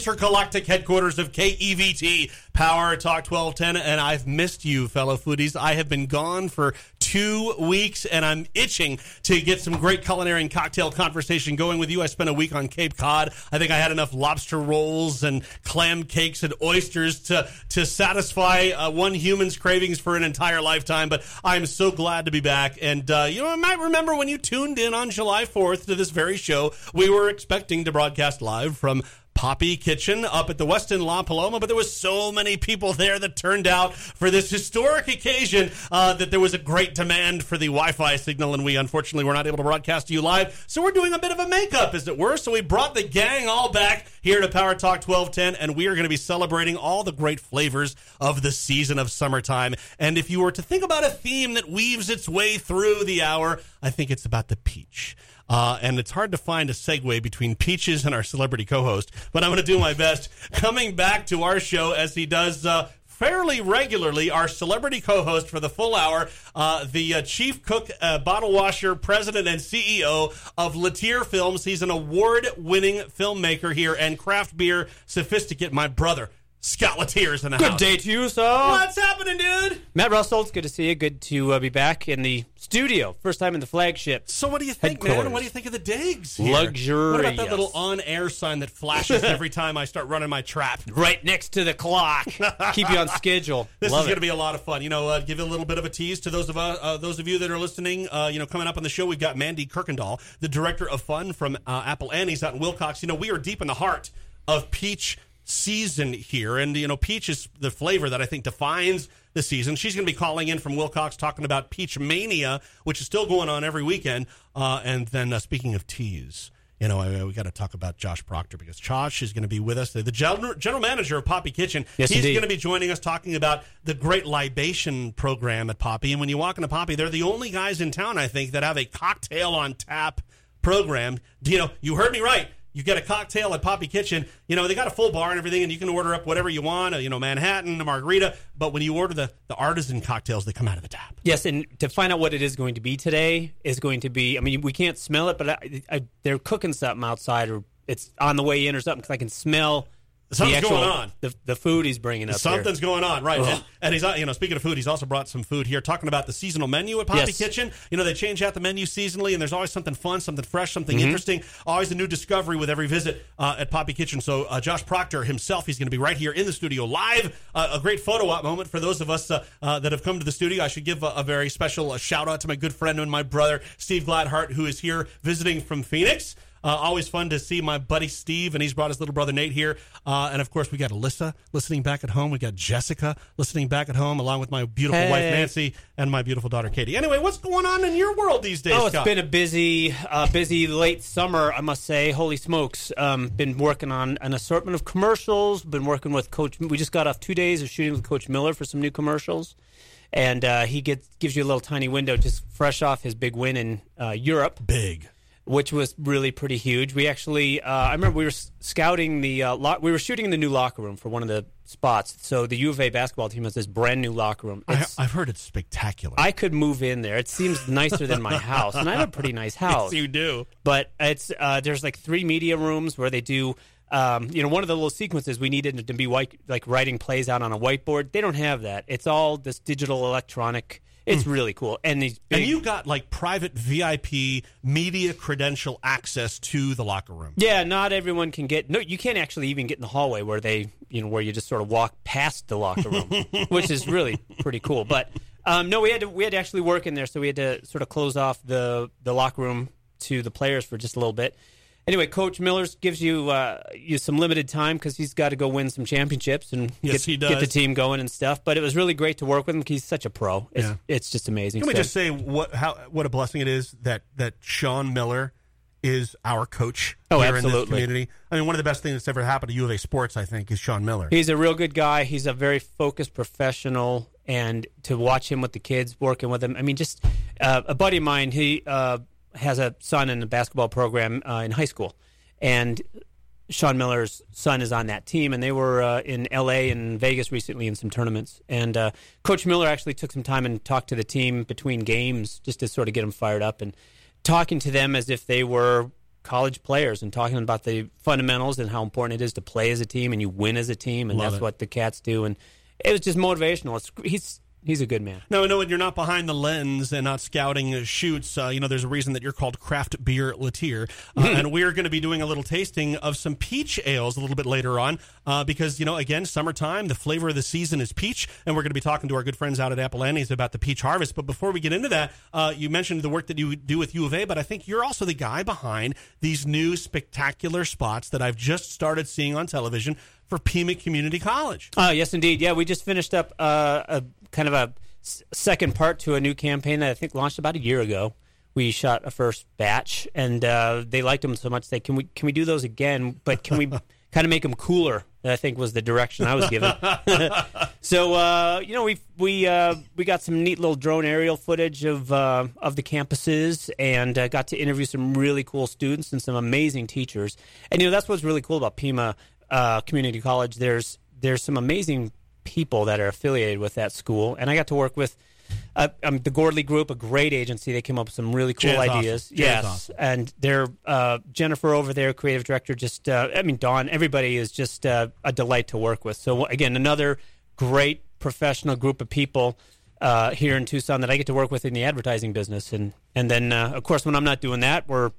intergalactic headquarters of KEVT Power Talk 1210, and I've missed you, fellow foodies. I have been gone for 2 weeks, and I'm itching to get some great culinary and cocktail conversation going with you. I spent a week on Cape Cod. I think I had enough lobster rolls and clam cakes and oysters to satisfy one human's cravings for an entire lifetime, but I'm so glad to be back. And I might remember when you tuned in on July 4th to this very show, we were expecting to broadcast live from Poppy Kitchen up at the Westin La Paloma, but there was so many people there that turned out for this historic occasion that there was a great demand for the Wi-Fi signal, and we unfortunately were not able to broadcast to you live, so we're doing a bit of a makeup, as it were. So we brought the gang all back here to Power Talk 1210, and we are going to be celebrating all the great flavors of the season of summertime. And if you were to think about a theme that weaves its way through the hour, I think it's about the peach. And it's hard to find a segue between Peaches and our celebrity co-host, but I'm going to do my best. Coming back to our show, as he does fairly regularly, our celebrity co-host for the full hour, the chief cook, bottle washer, president, and CEO of Latier Films. He's an award-winning filmmaker here and craft beer sophisticate, my brother. Scott Latier's in the house. Good day to you, sir. What's happening, dude? Matt Russell, it's good to see you. Good to be back in the studio. First time in the flagship. So what do you think, man? What do you think of the digs here? Luxurious. What about that little on-air sign that flashes every time I start running my trap? Right next to the clock. Keep you on schedule. This is going to be a lot of fun. Give you a little bit of a tease to those of you that are listening. Coming up on the show, we've got Mandy Kirkendall, the director of fun from Apple Annie's out in Wilcox. We are deep in the heart of peach season here, and peach is the flavor that I think defines the season. She's going to be calling in from Wilcox talking about Peach Mania, which is still going on every weekend. And then speaking of teas, we got to talk about Josh Proctor, because Josh is going to be with us, the general manager of Poppy Kitchen. Yes, he's indeed. going to be joining us talking about the great libation program at Poppy. And when you walk into Poppy, they're the only guys in town, I think, that have a cocktail on tap program. You heard me right. You get a cocktail at Poppy Kitchen. They got a full bar and everything, and you can order up whatever you want, Manhattan, a margarita. But when you order the artisan cocktails, they come out of the tap. Yes, and to find out what it is going to be today is going to be, we can't smell it, but they're cooking something outside, or it's on the way in or something, because I can smell something's going on. The food he's bringing up. Something's going on, right? And he's, speaking of food, he's also brought some food here, talking about the seasonal menu at Poppy Kitchen. They change out the menu seasonally, and there's always something fun, something fresh, something interesting. Always a new discovery with every visit at Poppy Kitchen. So Josh Proctor himself, he's going to be right here in the studio live. A great photo op moment for those of us that have come to the studio. I should give a very special shout out to my good friend and my brother, Steve Gladhart, who is here visiting from Phoenix. Always fun to see my buddy Steve, and he's brought his little brother Nate here. And, of course, we got Alyssa listening back at home. We got Jessica listening back at home, along with my beautiful wife Nancy and my beautiful daughter Katie. Anyway, what's going on in your world these days, Scott? It's been a busy late summer, I must say. Holy smokes. Been working on an assortment of commercials. Been working with Coach. We just got off 2 days of shooting with Coach Miller for some new commercials. And he gives you a little tiny window just fresh off his big win in Europe. Big. Which was really pretty huge. We actually, I remember we were scouting we were shooting in the new locker room for one of the spots. So the U of A basketball team has this brand new locker room. I've heard it's spectacular. I could move in there. It seems nicer than my house, and I have a pretty nice house. Yes, you do. But it's there's like 3 media rooms where they do. One of the little sequences we needed to be like writing plays out on a whiteboard. They don't have that. It's all this digital electronic. It's really cool. And you got like private VIP media credential access to the locker room. Yeah, not everyone can get. No, you can't actually even get in the hallway where where you just sort of walk past the locker room, which is really pretty cool. But no, we had to actually work in there, so we had to sort of close off the locker room to the players for just a little bit. Anyway, Coach Millers gives you some limited time because he's got to go win some championships and get the team going and stuff. But it was really great to work with him because he's such a pro. It's just amazing. Can we just say what a blessing it is that Sean Miller is our coach here in this community. One of the best things that's ever happened to U of A sports, I think, is Sean Miller. He's a real good guy. He's a very focused professional, and to watch him with the kids, working with them. Just a buddy of mine, he has a son in the basketball program in high school, and Sean Miller's son is on that team, and they were in L.A. and Vegas recently in some tournaments. And Coach Miller actually took some time and talked to the team between games just to sort of get them fired up and talking to them as if they were college players and talking about the fundamentals and how important it is to play as a team and you win as a team, and that's what the Cats do. And it was just motivational. He's a good man. No, when you're not behind the lens and not scouting shoots, there's a reason that you're called Craft Beer Latier. And we're going to be doing a little tasting of some peach ales a little bit later on because, again, summertime, the flavor of the season is peach. And we're going to be talking to our good friends out at Apple Annie's about the peach harvest. But before we get into that, you mentioned the work that you do with U of A, but I think you're also the guy behind these new spectacular spots that I've just started seeing on television for Pima Community College. Yes, indeed. Yeah, we just finished up a kind of a second part to a new campaign that I think launched about a year ago. We shot a first batch, and they liked them so much they can we do those again, but can we kind of make them cooler? I think was the direction I was given. So we got some neat little drone aerial footage of the campuses, and got to interview some really cool students and some amazing teachers. And that's what's really cool about Pima Community College. There's some amazing people that are affiliated with that school, and I got to work with the Gordley Group, a great agency. They came up with some really cool ideas. Awesome. Yes, awesome. And they're Jennifer over there, creative director. Just Dawn. Everybody is just a delight to work with. So again, another great professional group of people here in Tucson that I get to work with in the advertising business. And then of course, when I'm not doing that, we're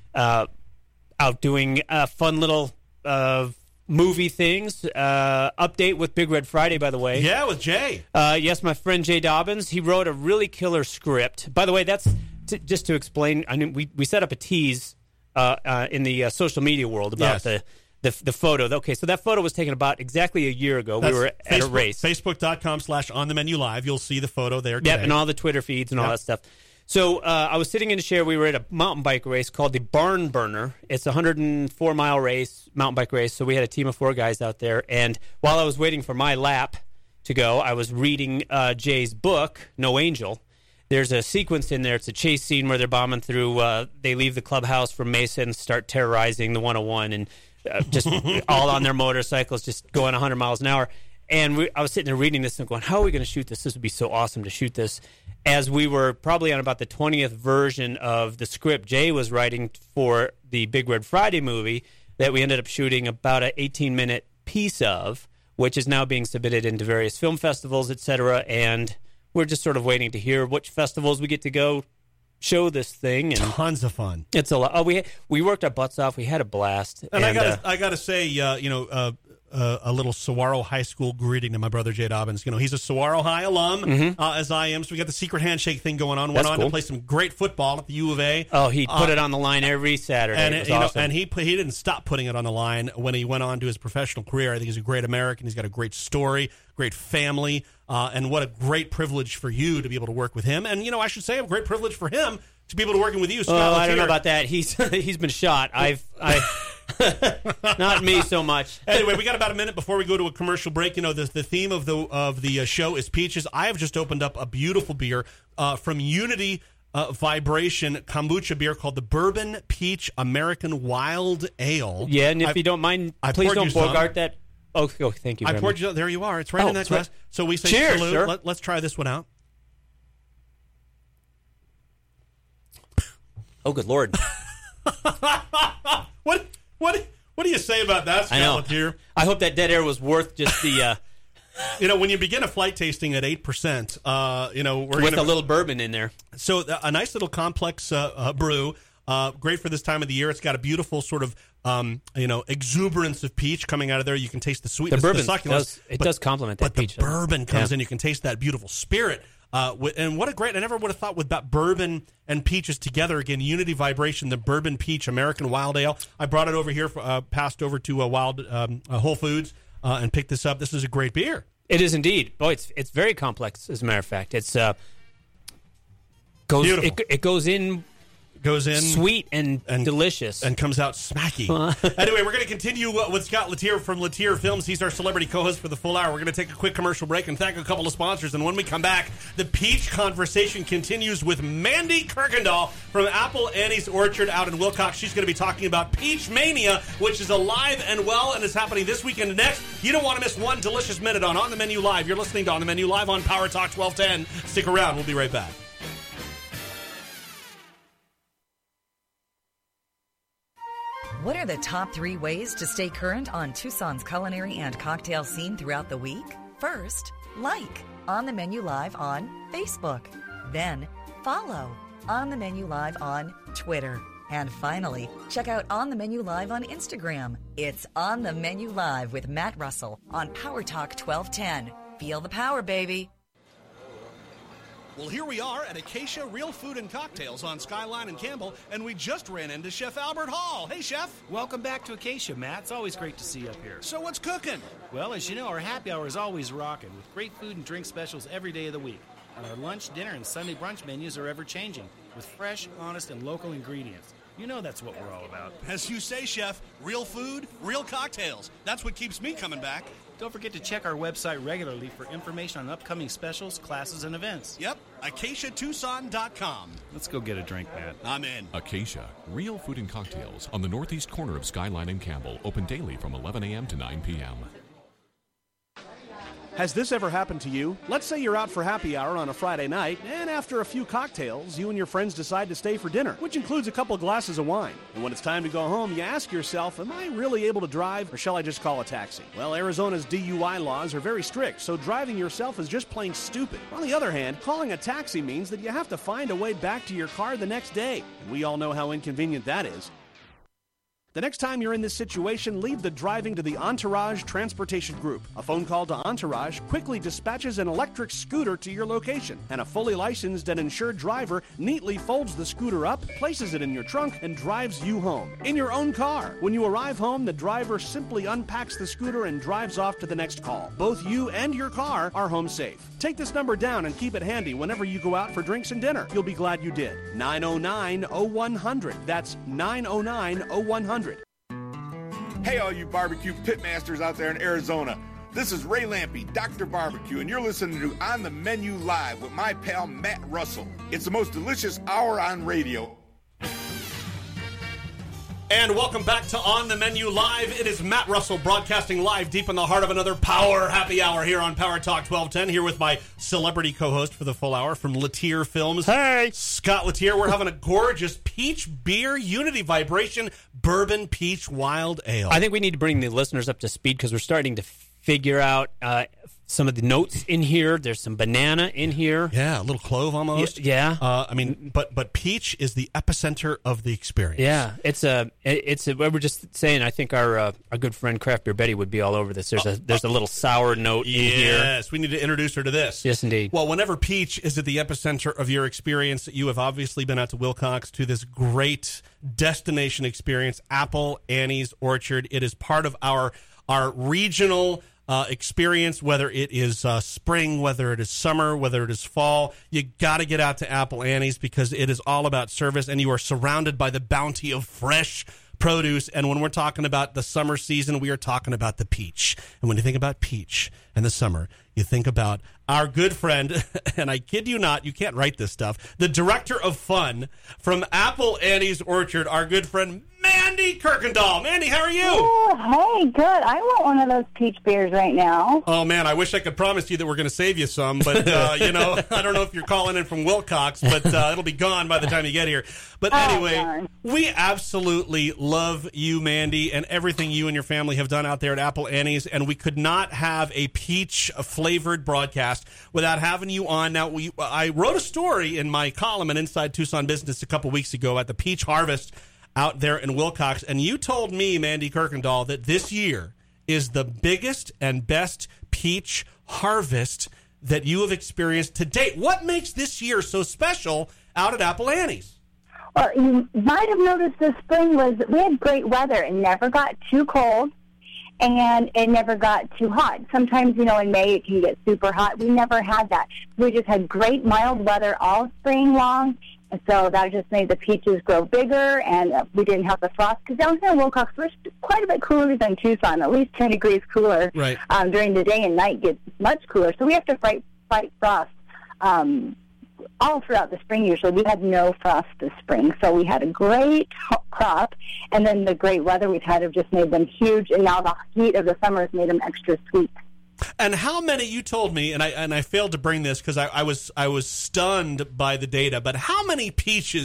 out doing fun little movie things. Update with Big Red Friday, by the way. Yeah, with Jay. Yes, my friend Jay Dobbins. He wrote a really killer script. By the way, that's just to explain. I mean, we set up a tease in the social media world about the photo. Okay, so that photo was taken about exactly a year ago. We were at a race. Facebook.com/OnTheMenuLive. You'll see the photo there today. Yep, and all the Twitter feeds and all that stuff. So I was sitting in a chair. We were at a mountain bike race called the Barn Burner. It's a 104-mile race, mountain bike race. So we had a team of 4 guys out there. And while I was waiting for my lap to go, I was reading Jay's book, No Angel. There's a sequence in there. It's a chase scene where they're bombing through. They leave the clubhouse from Mesa and start terrorizing the 101 and just all on their motorcycles, just going 100 miles an hour. And I was sitting there reading this and going, how are we going to shoot this? This would be so awesome to shoot this. As we were probably on about the 20th version of the script Jay was writing for the Big Red Friday movie that we ended up shooting about an 18-minute piece of, which is now being submitted into various film festivals, et cetera. And we're just sort of waiting to hear which festivals we get to go show this thing. And tons of fun. It's a lot. Oh, we worked our butts off. We had a blast. And I gotta say, a little Saguaro High School greeting to my brother Jay Dobbins. He's a Saguaro High alum, as I am. So we got the secret handshake thing going on. Went on to play some great football at the U of A. Oh, he put it on the line every Saturday. And it was awesome. And he didn't stop putting it on the line when he went on to his professional career. I think he's a great American. He's got a great story, great family, and what a great privilege for you to be able to work with him. And I should say, a great privilege for him to be able to work with you. Scott I don't know about that. He's been shot. Not me so much. Anyway, we got about a minute before we go to a commercial break. The theme of the show is peaches. I have just opened up a beautiful beer from Unity Vibration kombucha beer called the Bourbon Peach American Wild Ale. Yeah, and if you don't mind, please don't bogart that. Oh, thank you. I poured you. There you are. It's right in that glass. So we say cheers, salute. Sir. Let's try this one out. Oh, good Lord. What do you say about that, Scott Latier? I hope that dead air was worth just the... when you begin a flight tasting at 8%, we're with a little bourbon in there. So a nice little complex brew, great for this time of the year. It's got a beautiful sort of exuberance of peach coming out of there. You can taste the sweetness, the bourbon the succulence. Does complement that peach. But the bourbon comes in. You can taste that beautiful spirit. And what a great! I never would have thought with that bourbon and peaches together again. Unity Vibration, the Bourbon Peach American Wild Ale. I brought it over here, passed over to Whole Foods, and picked this up. This is a great beer. It is indeed. Boy, it's very complex. As a matter of fact, it goes in sweet and delicious, and comes out smacky. Anyway, we're going to continue with Scott Latier from Latier Films. He's our celebrity co-host for the full hour. We're going to take a quick commercial break and thank a couple of sponsors. And when we come back, the peach conversation continues with Mandy Kirkendall from Apple Annie's Orchard out in Wilcox. She's going to be talking about Peach Mania, which is alive and well and is happening this weekend and next. You don't want to miss one delicious minute on The Menu Live. You're listening to On the Menu Live on Power Talk 1210. Stick around. We'll be right back. What are the top 3 ways to stay current on Tucson's culinary and cocktail scene throughout the week? First, like On the Menu Live on Facebook. Then, follow On the Menu Live on Twitter. And finally, check out On the Menu Live on Instagram. It's On the Menu Live with Matt Russell on Power Talk 1210. Feel the power, baby. Well, here we are at Acacia Real Food and Cocktails on Skyline and Campbell, and we just ran into Chef Albert Hall. Hey, Chef. Welcome back to Acacia, Matt. It's always great to see you up here. So what's cooking? Well, as you know, our happy hour is always rocking with great food and drink specials every day of the week. And our lunch, dinner, and Sunday brunch menus are ever-changing with fresh, honest, and local ingredients. You know that's what we're all about. As you say, Chef, real food, real cocktails. That's what keeps me coming back. Don't forget to check our website regularly for information on upcoming specials, classes, and events. Yep, acaciatucson.com. Let's go get a drink, Matt. I'm in. Acacia, real food and cocktails on the northeast corner of Skyline and Campbell, open daily from 11 a.m. to 9 p.m. Has this ever happened to you? Let's say you're out for happy hour on a Friday night, and after a few cocktails, you and your friends decide to stay for dinner, which includes a couple glasses of wine. And when it's time to go home, you ask yourself, am I really able to drive, or shall I just call a taxi? Well, Arizona's DUI laws are very strict, so driving yourself is just plain stupid. On the other hand, calling a taxi means that you have to find a way back to your car the next day, and we all know how inconvenient that is. The next time you're in this situation, leave the driving to the Entourage Transportation Group. A phone call to Entourage quickly dispatches an electric scooter to your location, and a fully licensed and insured driver neatly folds the scooter up, places it in your trunk, and drives you home. In your own car. When you arrive home, the driver simply unpacks the scooter and drives off to the next call. Both you and your car are home safe. Take this number down and keep it handy whenever you go out for drinks and dinner. You'll be glad you did. 909-0100. That's 909-0100. Hey, all you barbecue pitmasters out there in Arizona. This is Ray Lampe, Dr. Barbecue, and you're listening to On the Menu Live with my pal Matt Russell. It's the most delicious hour on radio. And welcome back to On the Menu Live. It is Matt Russell broadcasting live deep in the heart of another Power Happy Hour here on Power Talk 1210. Here with my celebrity co-host for the full hour from Latier Films. Hey! Scott Latier. We're having a gorgeous peach beer Unity Vibration Bourbon Peach Wild Ale. I think we need to bring the listeners up to speed because we're starting to figure out some of the notes in here. There's some banana in here. Yeah, a little clove almost. Yeah. I mean, but peach is the epicenter of the experience. Yeah, it's what we're just saying. I think our good friend Craft Beer Betty would be all over this. There's a little sour note in here. Yes, we need to introduce her to this. Yes, indeed. Well, whenever peach is at the epicenter of your experience, you have obviously been out to Wilcox to this great destination experience, Apple Annie's Orchard. It is part of our regional experience, whether it is spring, whether it is summer, whether it is fall. You got to get out to Apple Annie's because it is all about service, and you are surrounded by the bounty of fresh produce. And when we're talking about the summer season, we are talking about the peach. And when you think about peach and the summer, you think about our good friend, and I kid you not, you can't write this stuff, the director of fun from Apple Annie's Orchard, our good friend Mandy Kirkendall. Mandy, how are you? Oh, hey, good. I want one of those peach beers right now. Oh, man, I wish I could promise you that we're going to save you some, but, I don't know if you're calling in from Wilcox, but it'll be gone by the time you get here. But anyway, darn. We absolutely love you, Mandy, and everything you and your family have done out there at Apple Annie's, and we could not have a peach-flavored broadcast without having you on. Now, I wrote a story in my column in Inside Tucson Business a couple weeks ago at the Peach Harvest out there in Wilcox, and you told me, Mandy Kirkendall, that this year is the biggest and best peach harvest that you have experienced to date. What makes this year so special out at Apple Annie's? Well, you might have noticed this spring we had great weather. It never got too cold, and it never got too hot. Sometimes, in May it can get super hot. We never had that. We just had great mild weather all spring long, and so that just made the peaches grow bigger, and we didn't have the frost. Because down here in Wilcox, we're quite a bit cooler than Tucson, at least 10 degrees cooler. Right. During the day, and night gets much cooler. So we have to fight frost all throughout the spring. Usually we had no frost this spring, so we had a great crop, and then the great weather we've had have just made them huge, and now the heat of the summer has made them extra sweet. And how many, you told me, and I failed to bring this because I was stunned by the data, but how many peaches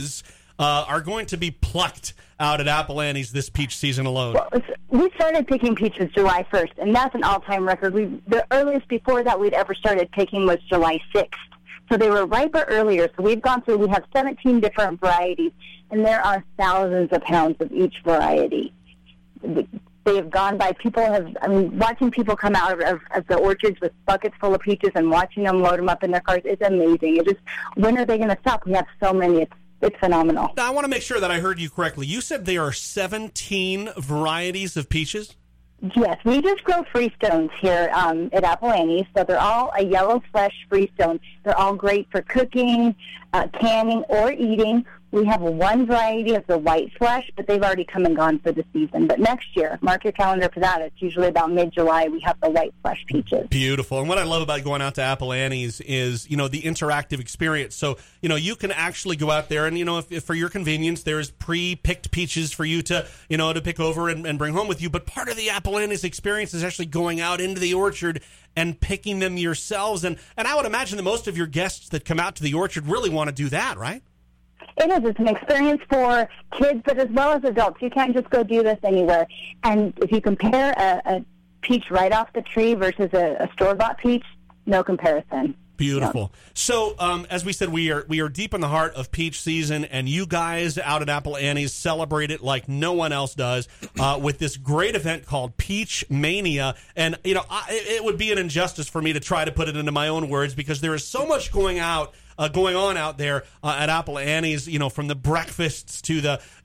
are going to be plucked out at Apple Annie's this peach season alone? Well, we started picking peaches July 1st, and that's an all-time record. The earliest before that we'd ever started picking was July 6th. So they were riper earlier. So we have 17 different varieties, and there are thousands of pounds of each variety. They have gone by. Watching people come out of the orchards with buckets full of peaches and watching them load them up in their cars is amazing. When are they going to stop? We have so many. It's phenomenal. Now, I want to make sure that I heard you correctly. You said there are 17 varieties of peaches? Yes, we just grow freestones here at Apple Annie's, so they're all a yellow flesh freestone. They're all great for cooking, canning, or eating. We have one variety of the white flesh, but they've already come and gone for the season. But next year, mark your calendar for that. It's usually about mid-July. We have the white flesh peaches. Beautiful. And what I love about going out to Apple Annie's is, the interactive experience. So, you can actually go out there and, if for your convenience, there's pre-picked peaches for you to, to pick over and bring home with you. But part of the Apple Annie's experience is actually going out into the orchard and picking them yourselves. And I would imagine that most of your guests that come out to the orchard really want to do that, right? It is. It's an experience for kids, but as well as adults. You can't just go do this anywhere. And if you compare a peach right off the tree versus a store-bought peach, no comparison. Beautiful. Yeah. So, as we said, we are deep in the heart of peach season, and you guys out at Apple Annie's celebrate it like no one else does with this great event called Peach Mania. And, it would be an injustice for me to try to put it into my own words because there is so much going on out there at Apple Annie's, from the breakfasts to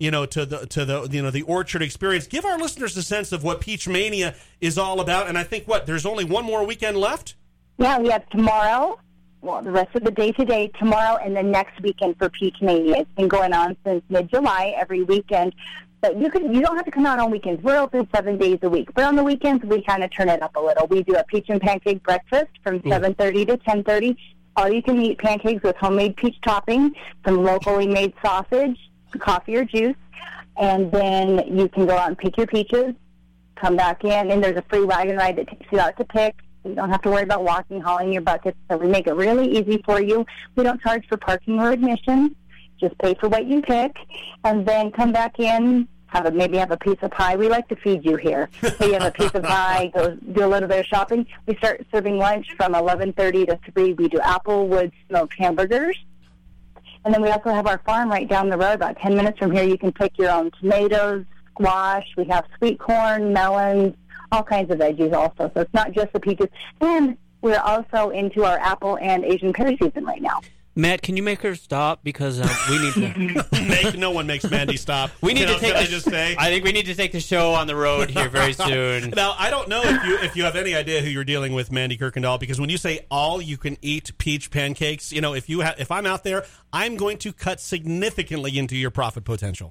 the orchard experience. Give our listeners a sense of what Peach Mania is all about. And I think there's only one more weekend left? Yeah, we have tomorrow. Well, the rest of the day today, tomorrow, and the next weekend for Peach Mania. It's been going on since mid-July, every weekend. But you don't have to come out on weekends. We're open 7 days a week. But on the weekends, we kind of turn it up a little. We do a peach and pancake breakfast from 7:30 to 10:30. All-you-can-eat pancakes with homemade peach topping, some locally made sausage, coffee or juice, and then you can go out and pick your peaches, come back in, and there's a free wagon ride that takes you out to pick. You don't have to worry about walking, hauling your buckets, so we make it really easy for you. We don't charge for parking or admission. Just pay for what you pick, and then come back in, maybe have a piece of pie. We like to feed you here. So you have a piece of pie, go do a little bit of shopping. We start serving lunch from 11:30 to 3. We do Applewood smoked hamburgers. And then we also have our farm right down the road, about 10 minutes from here. You can pick your own tomatoes, squash. We have sweet corn, melons, all kinds of veggies also. So it's not just the peaches. And we're also into our apple and Asian pear season right now. Matt, can you make her stop? Because we need to... No one makes Mandy stop. We need to take. I think we need to take the show on the road here very soon. Now, I don't know if you have any idea who you're dealing with, Mandy Kirkendall, because when you say all you can eat peach pancakes, if I'm out there, I'm going to cut significantly into your profit potential.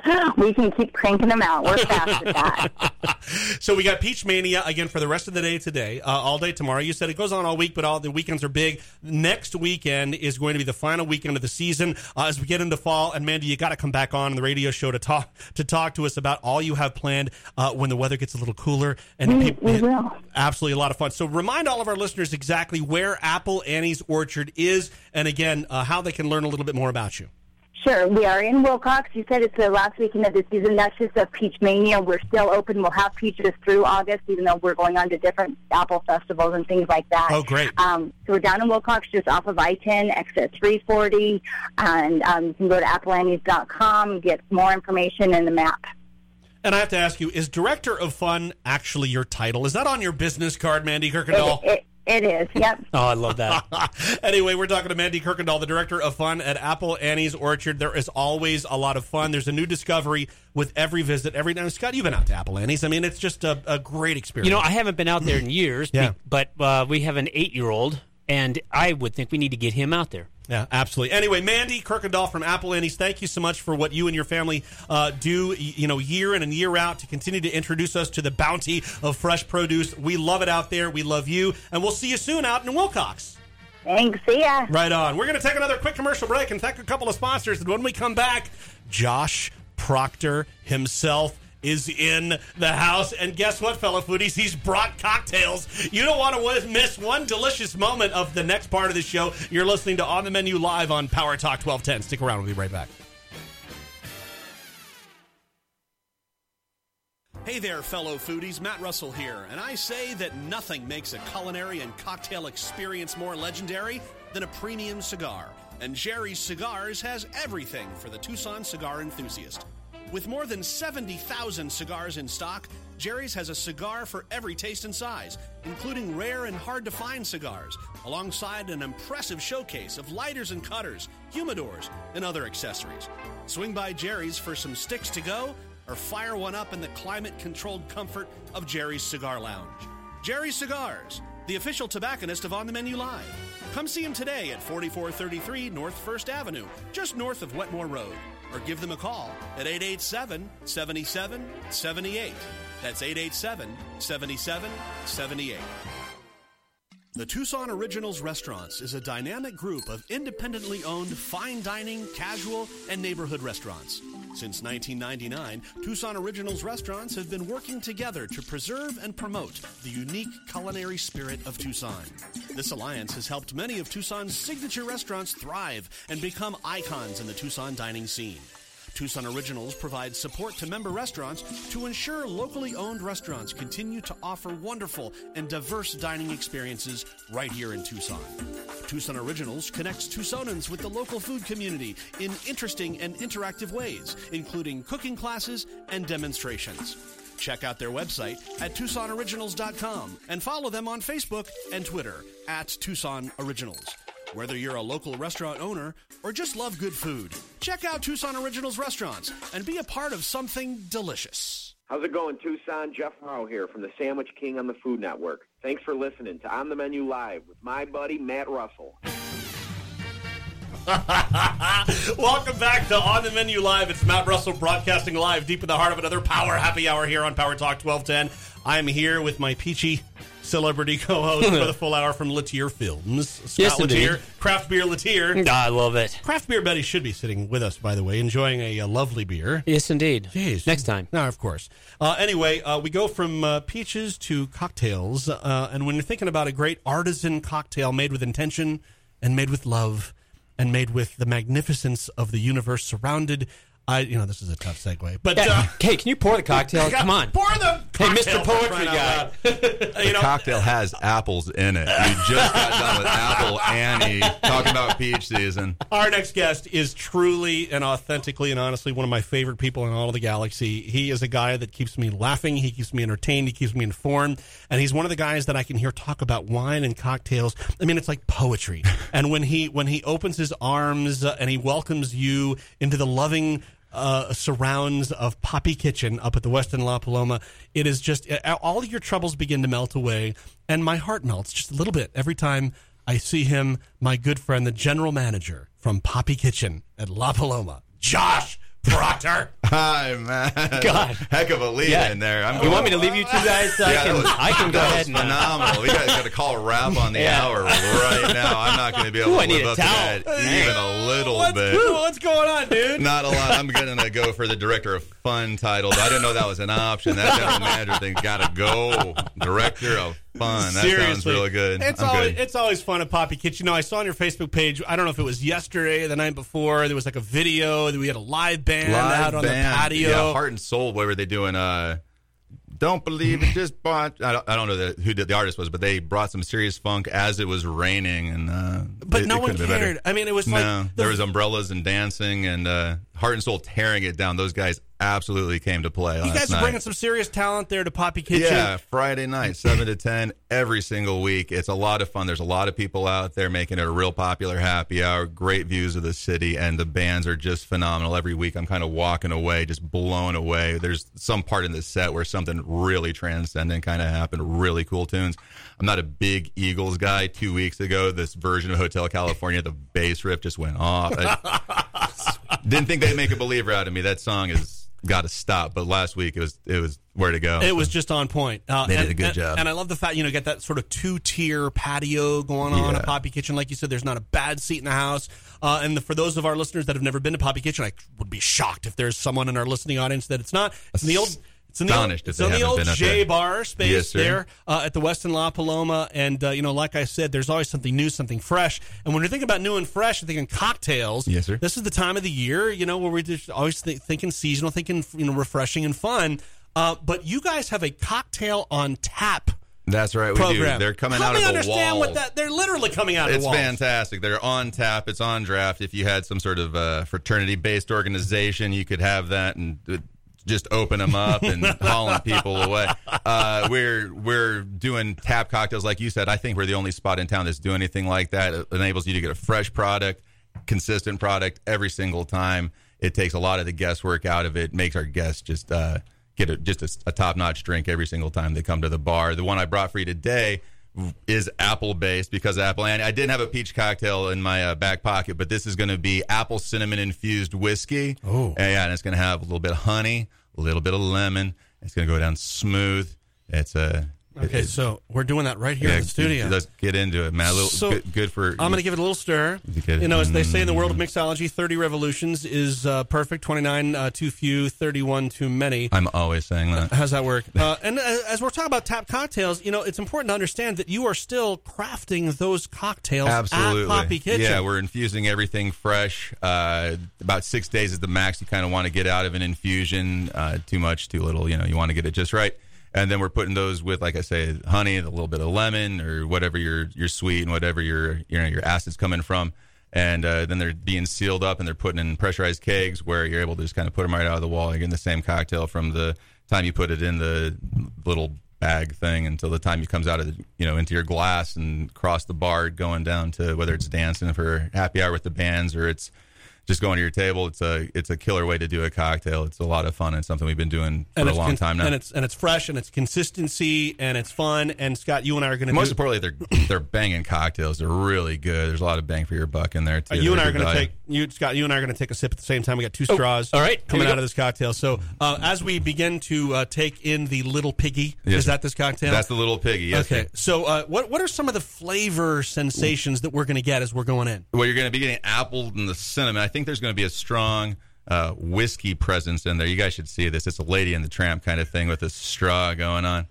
We can keep cranking them out. We're fast at that. So we got Peach Mania again for the rest of the day today, all day tomorrow. You said it goes on all week, but all the weekends are big. Next weekend is going to be the final weekend of the season as we get into fall. And Mandy, you got to come back on the radio show to talk to us about all you have planned when the weather gets a little cooler. And we will. Absolutely a lot of fun. So remind all of our listeners exactly where Apple Annie's Orchard is, and again how they can learn a little bit more about you. Sure. We are in Wilcox. You said it's the last weekend of the season. That's just a Peach Mania. We're still open. We'll have peaches through August, even though we're going on to different apple festivals and things like that. Oh, great. So we're down in Wilcox, just off of I-10, exit 340. And you can go to appleannies.com, get more information and the map. And I have to ask you, is Director of Fun actually your title? Is that on your business card, Mandy Kirkendall? It is, yep. Oh, I love that. Anyway, we're talking to Mandy Kirkendall, the Director of Fun at Apple Annie's Orchard. There is always a lot of fun. There's a new discovery with every visit. Every now, Scott, you've been out to Apple Annie's. I mean, it's just a great experience. I haven't been out there in years, but we have an 8-year-old, and I would think we need to get him out there. Yeah, absolutely. Anyway, Mandy Kirkendall from Apple Annie's, thank you so much for what you and your family do, year in and year out to continue to introduce us to the bounty of fresh produce. We love it out there. We love you. And we'll see you soon out in Wilcox. Thanks. See ya. Right on. We're going to take another quick commercial break and thank a couple of sponsors. And when we come back, Josh Proctor himself is in the house. And guess what, fellow foodies? He's brought cocktails. You don't want to miss one delicious moment of the next part of the show. You're listening to On the Menu live on Power Talk 1210. Stick around. We'll be right back. Hey there, fellow foodies. Matt Russell here, and I say that nothing makes a culinary and cocktail experience more legendary than a premium cigar. And Jerry's Cigars has everything for the Tucson cigar enthusiast. With more than 70,000 cigars in stock, Jerry's has a cigar for every taste and size, including rare and hard-to-find cigars, alongside an impressive showcase of lighters and cutters, humidors, and other accessories. Swing by Jerry's for some sticks to go, or fire one up in the climate-controlled comfort of Jerry's Cigar Lounge. Jerry's Cigars, the official tobacconist of On the Menu Live. Come see him today at 4433 North 1st Avenue, just north of Wetmore Road, or give them a call at 887-7778. That's 887-7778. The Tucson Originals Restaurants is a dynamic group of independently owned fine dining, casual, and neighborhood restaurants. Since 1999, Tucson Originals Restaurants have been working together to preserve and promote the unique culinary spirit of Tucson. This alliance has helped many of Tucson's signature restaurants thrive and become icons in the Tucson dining scene. Tucson Originals provides support to member restaurants to ensure locally owned restaurants continue to offer wonderful and diverse dining experiences right here in Tucson. Tucson Originals connects Tucsonans with the local food community in interesting and interactive ways, including cooking classes and demonstrations. Check out their website at TucsonOriginals.com and follow them on Facebook and Twitter at Tucson Originals. Whether you're a local restaurant owner or just love good food, check out Tucson Originals Restaurants and be a part of something delicious. How's it going, Tucson? Jeff Morrow here from the Sandwich King on the Food Network. Thanks for listening to On the Menu Live with my buddy Matt Russell. Welcome back to On the Menu Live. It's Matt Russell broadcasting live deep in the heart of another Power Happy Hour here on Power Talk 1210. I'm here with my peachy celebrity co-host for the full hour from Latier Films. Scott Yes, Latier, indeed. Craft Beer Latier. I love it. Craft Beer Betty should be sitting with us, by the way, enjoying a lovely beer. Yes, indeed. Jeez. Next time. No, of course. Anyway, we go from peaches to cocktails, and when you're thinking about a great artisan cocktail made with intention and made with love and made with the magnificence of the universe surrounded... this is a tough segue. But hey, can you pour the cocktail? Come on. Pour the Hey, cocktail Mr. for Poetry crying out Guy. loud. The cocktail has apples in it. You just got done with Apple Annie talking about peach season. Our next guest is truly and authentically and honestly one of my favorite people in all of the galaxy. He is a guy that keeps me laughing. He keeps me entertained. He keeps me informed. And he's one of the guys that I can hear talk about wine and cocktails. I mean, it's like poetry. And when he opens his arms and he welcomes you into the loving surrounds of Poppy Kitchen up at the Westin La Paloma, it is just all your troubles begin to melt away, and my heart melts just a little bit every time I see him, my good friend, the general manager from Poppy Kitchen at La Paloma, Josh Proctor. Hi, man. God. Heck of a lead in there. You want me to leave you two guys? I can go ahead and... phenomenal. We got to call a wrap on the hour right now. I'm not going to be able to live up to that even a little bit. What's going on, dude? Not a lot. I'm going to go for the director of fun title. I didn't know that was an option. That general manager thing's got to go. Director of fun. That sounds really good. It's always fun at Poppy Kitchen. I saw on your Facebook page, I don't know if it was yesterday or the night before, there was like a video that we had a live band out on the patio. Yeah, Heart and Soul. What were they doing? Don't believe it. Just bought. I don't know who the artist was, but they brought some serious funk as it was raining, and but no one cared. I mean, it was there was umbrellas and dancing, and Heart and Soul tearing it down. Those guys absolutely came to play. You guys are bringing some serious talent there to Poppy Kitchen. Yeah, Friday night, 7 to 10, every single week. It's a lot of fun. There's a lot of people out there making it a real popular happy hour. Great views of the city, and the bands are just phenomenal. Every week I'm kind of walking away, just blown away. There's some part in the set where something really transcendent kind of happened, really cool tunes. I'm not a big Eagles guy. 2 weeks ago, this version of Hotel California, the bass riff just went off. I didn't think they'd make a believer out of me. That song is got to stop. But last week it was where to go. It was just on point. They did a good job. And I love the fact, get that sort of 2-tier patio going on at Poppy Kitchen. Like you said, there's not a bad seat in the house. And for those of our listeners that have never been to Poppy Kitchen, I would be shocked if there's someone in our listening audience that it's not. It's in the old... It's in the old J Bar space there at the Westin La Paloma. And, like I said, there's always something new, something fresh. And when you're thinking about new and fresh, you're thinking cocktails. Yes, sir. This is the time of the year, where we're just always thinking seasonal, thinking, refreshing and fun. but you guys have a cocktail on tap. That's right, we program. do. They're coming Help out of me the understand walls. what that. They're literally coming out of It's the walls. fantastic. They're on tap. It's on draft. If you had some sort of fraternity-based organization, you could have that and just open them up and hauling people away. We're doing tap cocktails, like you said. I think we're the only spot in town that's doing anything like that. It enables you to get a fresh product, consistent product every single time. It takes a lot of the guesswork out of it. Makes our guests just get a top-notch drink every single time they come to the bar. The one I brought for you today is apple-based because apple. And I didn't have a peach cocktail in my back pocket, but this is going to be apple cinnamon-infused whiskey. Oh. And it's going to have a little bit of honey, a little bit of lemon. It's going to go down smooth. It's Okay, so we're doing that right here in the studio. Let's get into it, man. Good for. I'm going to give it a little stir. You know, as they say in the world of mixology, 30 revolutions is perfect. 29 too few, 31 too many. I'm always saying that. How's that work? And as we're talking about tap cocktails, you know, it's important to understand that you are still crafting those cocktails Absolutely. at Poppy Kitchen. Yeah, we're infusing everything fresh. About 6 days is the max you kind of want to get out of an infusion. Too much, too little. You know, you want to get it just right. And then we're putting those with, like I say, honey, a little bit of lemon, or whatever your sweet and whatever your acid's coming from. And then they're being sealed up, and they're putting in pressurized kegs where you're able to just kind of put them right out of the wall. You're getting the same cocktail from the time you put it in the little bag thing until the time it comes out of into your glass and across the bar, going down to whether it's dancing for happy hour with the bands or it's just going to your table. It's a killer way to do a cocktail. It's a lot of fun and something we've been doing for a long time now. And it's fresh and it's consistency and it's fun. And Scott, you and I are going to most importantly, they're banging cocktails. They're really good. There's a lot of bang for your buck in there too. You and I are going to take Scott. You and I are going to take a sip at the same time. We got two straws. All right, coming out of this cocktail. So as we begin to take in the Little Piggy, yes, is that this cocktail? That's the Little Piggy. Yes. Okay. Sir. So what are some of the flavor sensations that we're going to get as we're going in? Well, you're going to be getting apple and the cinnamon. I think there's going to be a strong whiskey presence in there. You guys should see this. It's a Lady and the Tramp kind of thing with a straw going on.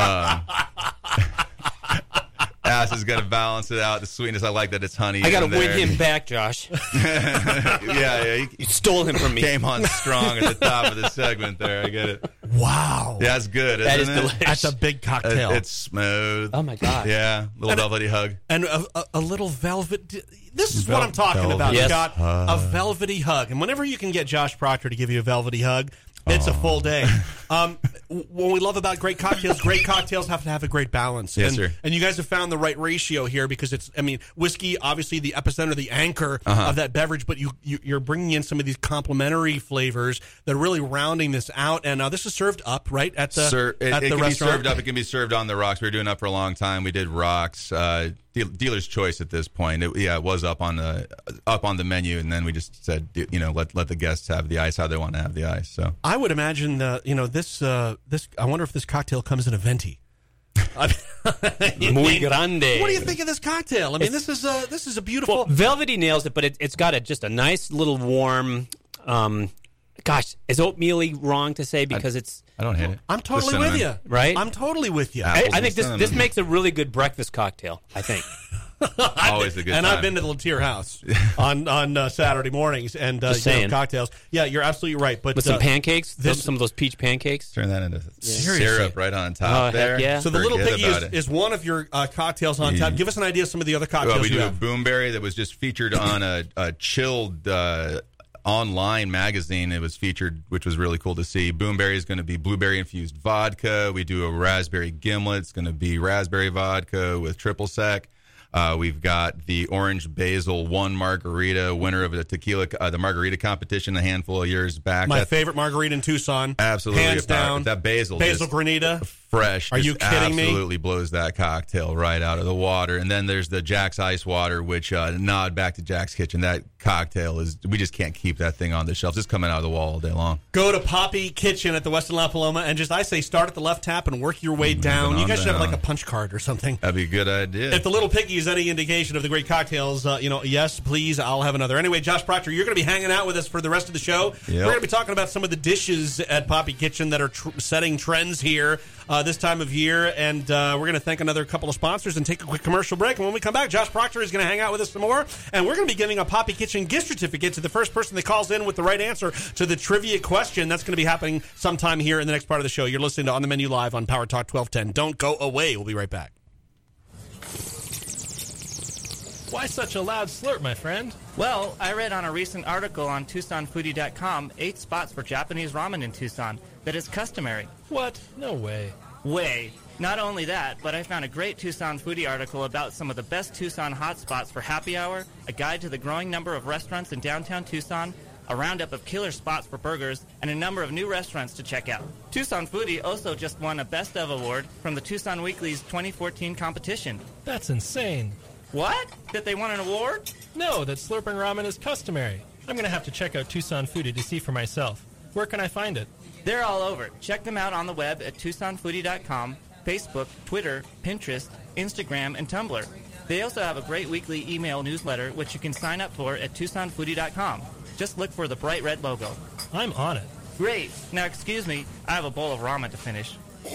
Ass is going to balance it out. The sweetness, I like that it's honey. I got to win him back, Josh. yeah. You stole him from me. Came on strong at the top of the segment there. I get it. Wow. Yeah, that's good, that isn't is it? delicious. That's a big cocktail. It's smooth. Oh, my God. Yeah, little velvety hug. And a little velvet. This is what I'm talking about, Yes. Scott. A velvety hug. And whenever you can get Josh Proctor to give you a velvety hug, it's a full day. What we love about great cocktails have to have a great balance. Yes, sir. And you guys have found the right ratio here because whiskey, obviously the epicenter, the anchor of that beverage, but you're bringing in some of these complementary flavors that are really rounding this out. And this is served up, right, at the It can restaurant? be served up. It can be served on the rocks. We were doing up for a long time. We did rocks. Dealer's choice at this point. It was up on the menu, and then we just said, let the guests have the ice how they want to have the ice. So I would imagine this. I wonder if this cocktail comes in a venti. Muy grande. What do you think of this cocktail? I mean, this is a beautiful. Well, velvety nails it, but it's got just a nice little warm. Gosh, is oatmeal-y wrong to say because it's? I don't hate it. I'm totally with you. Right? I'm totally with you. I think this makes a really good breakfast cocktail. I think. Always a good time. And I've been to the Latier House on Saturday mornings and cocktails. Yeah, you're absolutely right. But with some pancakes, some of those peach pancakes. Turn that into syrup right on top there. Heck yeah. So the Little Piggy is one of your cocktails on tap. Give us an idea of some of the other cocktails. Well, we do a have. Boomberry that was just featured on a chilled online magazine. It was featured, which was really cool to see. Boomberry is going to be blueberry infused vodka. We do a raspberry gimlet. It's going to be raspberry vodka with triple sec. We've got the Orange Basil One Margarita, winner of the Margarita competition a handful of years back. My favorite margarita in Tucson. Absolutely. Hands down. That basil Granita. Fresh. Are you kidding me? Absolutely blows that cocktail right out of the water. And then there's the Jack's Ice Water, which nod back to Jack's Kitchen. That cocktail we just can't keep that thing on the shelf. It's coming out of the wall all day long. Go to Poppy Kitchen at the Westin La Paloma and I say start at the left tap and work your way down. You guys should have like a punch card or something. That'd be a good idea. If the Little Piggy is any indication of the great cocktails, yes, please, I'll have another. Anyway, Josh Proctor, you're going to be hanging out with us for the rest of the show. Yep. We're going to be talking about some of the dishes at Poppy Kitchen that are setting trends here. this time of year. And we're going to thank another couple of sponsors and take a quick commercial break. And when we come back, Josh Proctor is going to hang out with us some more. And we're going to be giving a Poppy Kitchen gift certificate to the first person that calls in with the right answer to the trivia question. That's going to be happening sometime here in the next part of the show. You're listening to On the Menu Live on Power Talk 1210. Don't go away. We'll be right back. Why such a loud slurp, my friend? Well, I read on a recent article on TucsonFoodie.com 8 spots for Japanese ramen in Tucson that is customary. What? No way. Way. Not only that, but I found a great Tucson Foodie article about some of the best Tucson hotspots for happy hour, a guide to the growing number of restaurants in downtown Tucson, a roundup of killer spots for burgers, and a number of new restaurants to check out. Tucson Foodie also just won a Best of award from the Tucson Weekly's 2014 competition. That's insane. What? That they won an award? No, that slurping ramen is customary. I'm going to have to check out Tucson Foodie to see for myself. Where can I find it? They're all over. Check them out on the web at TucsonFoodie.com, Facebook, Twitter, Pinterest, Instagram, and Tumblr. They also have a great weekly email newsletter, which you can sign up for at TucsonFoodie.com. Just look for the bright red logo. I'm on it. Great. Now, excuse me, I have a bowl of ramen to finish.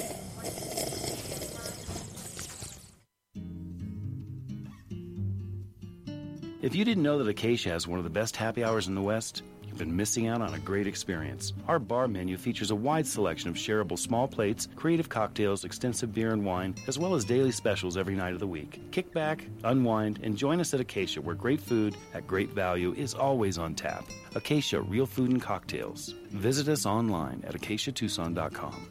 If you didn't know that Acacia has one of the best happy hours in the West, you've been missing out on a great experience. Our bar menu features a wide selection of shareable small plates, creative cocktails, extensive beer and wine, as well as daily specials every night of the week. Kick back, unwind, and join us at Acacia, where great food at great value is always on tap. Acacia Real Food and Cocktails. Visit us online at acaciatucson.com.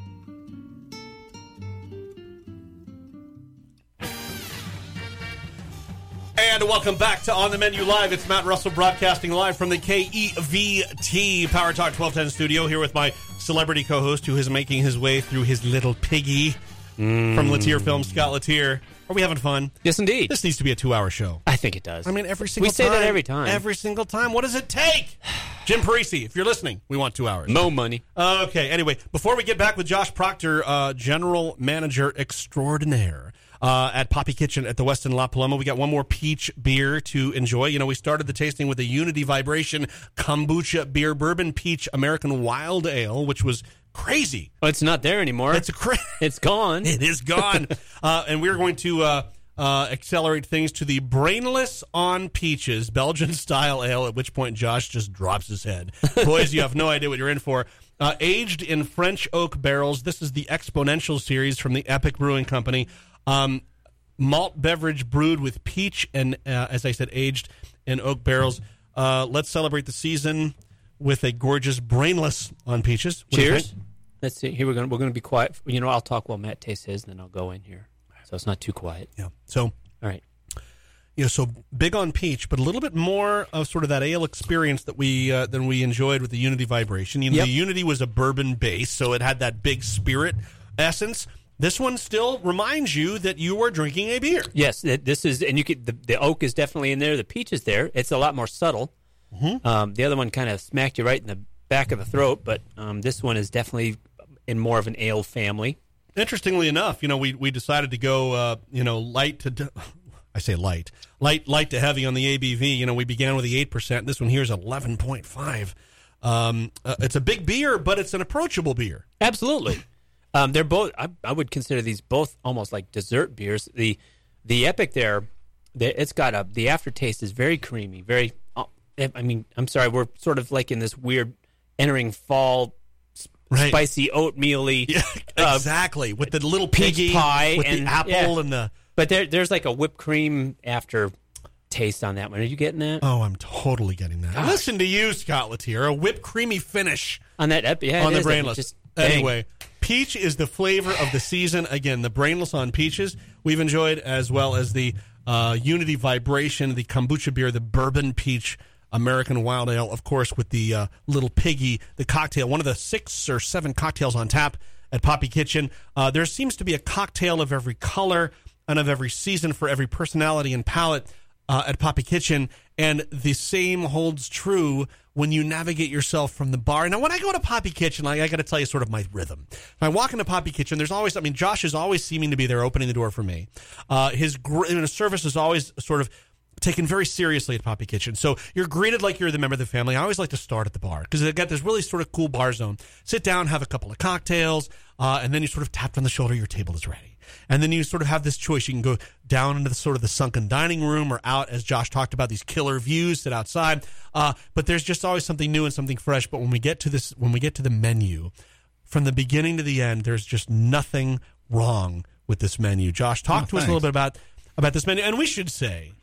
And welcome back to On the Menu Live. It's Matt Russell broadcasting live from the KEVT Power Talk 1210 studio here with my celebrity co-host who is making his way through his little piggy from Latier Films, Scott Latier. Are we having fun? Yes, indeed. This needs to be a 2-hour show. I think it does. I mean, every single time. We say that every time. Every single time. What does it take? Jim Parisi, if you're listening, we want 2 hours. No money. Okay, anyway, before we get back with Josh Proctor, General Manager Extraordinaire, at Poppy Kitchen at the Westin La Paloma. We got one more peach beer to enjoy. You know, we started the tasting with a Unity Vibration Kombucha Beer Bourbon Peach American Wild Ale, which was crazy. Well, it's not there anymore. It's gone. It is gone. And we're going to accelerate things to the Brainless on Peaches Belgian-style ale, at which point Josh just drops his head. Boys, you have no idea what you're in for. Aged in French oak barrels. This is the Exponential series from the Epic Brewing Company. Malt beverage brewed with peach and, as I said, aged in oak barrels. Let's celebrate the season with a gorgeous Brainless on Peaches. What Cheers. Let's see. Here we're going to be quiet. You know, I'll talk while Matt tastes his, and then I'll go in here. So it's not too quiet. Yeah. So, all right. You know, so big on peach, but a little bit more of sort of that ale experience that we than we enjoyed with the Unity Vibration. You know, The Unity was a bourbon base, so it had that big spirit essence. This one still reminds you that you are drinking a beer. Yes, this is, and you could the oak is definitely in there. The peach is there. It's a lot more subtle. Mm-hmm. The other one kind of smacked you right in the back of the throat, but this one is definitely in more of an ale family. Interestingly enough, you know, we decided to go, light to. I say light to heavy on the ABV. You know, we began with the 8%. This one here is 11.5. It's a big beer, but it's an approachable beer. Absolutely. They're both. I would consider these both almost like dessert beers. The Epic it's got the aftertaste is very creamy. Very. I mean, I'm sorry, we're sort of like in this weird entering fall, spicy oatmeal-y. Yeah, exactly. With the little peach piggy pie with and the apple and the. But there's like a whipped cream after taste on that one. Are you getting that? Oh, I'm totally getting that. Gosh. Listen to you, Scott Latier. A whipped creamy finish on that Epic. Yeah, on the Brainless. Anyway, peach is the flavor of the season. Again, the Brainless on Peaches we've enjoyed, as well as the Unity Vibration, the kombucha beer, the Bourbon Peach American Wild Ale, of course, with the little piggy, the cocktail, one of the 6 or 7 cocktails on tap at Poppy Kitchen. There seems to be a cocktail of every color and of every season for every personality and palate at Poppy Kitchen, and the same holds true when you navigate yourself from the bar. Now, when I go to Poppy Kitchen, I got to tell you sort of my rhythm. When I walk into Poppy Kitchen, there's always, Josh is always seeming to be there opening the door for me. His service is always sort of taken very seriously at Poppy Kitchen. So you're greeted like you're the member of the family. I always like to start at the bar because they've got this really sort of cool bar zone. Sit down, have a couple of cocktails, and then you sort of tapped on the shoulder, your table is ready. And then you sort of have this choice. You can go down into the sort of the sunken dining room or out, as Josh talked about, these killer views, sit outside. But there's just always something new and something fresh. But when we get to the menu, from the beginning to the end, there's just nothing wrong with this menu. Josh, talk to us a little bit about this menu. And we should say,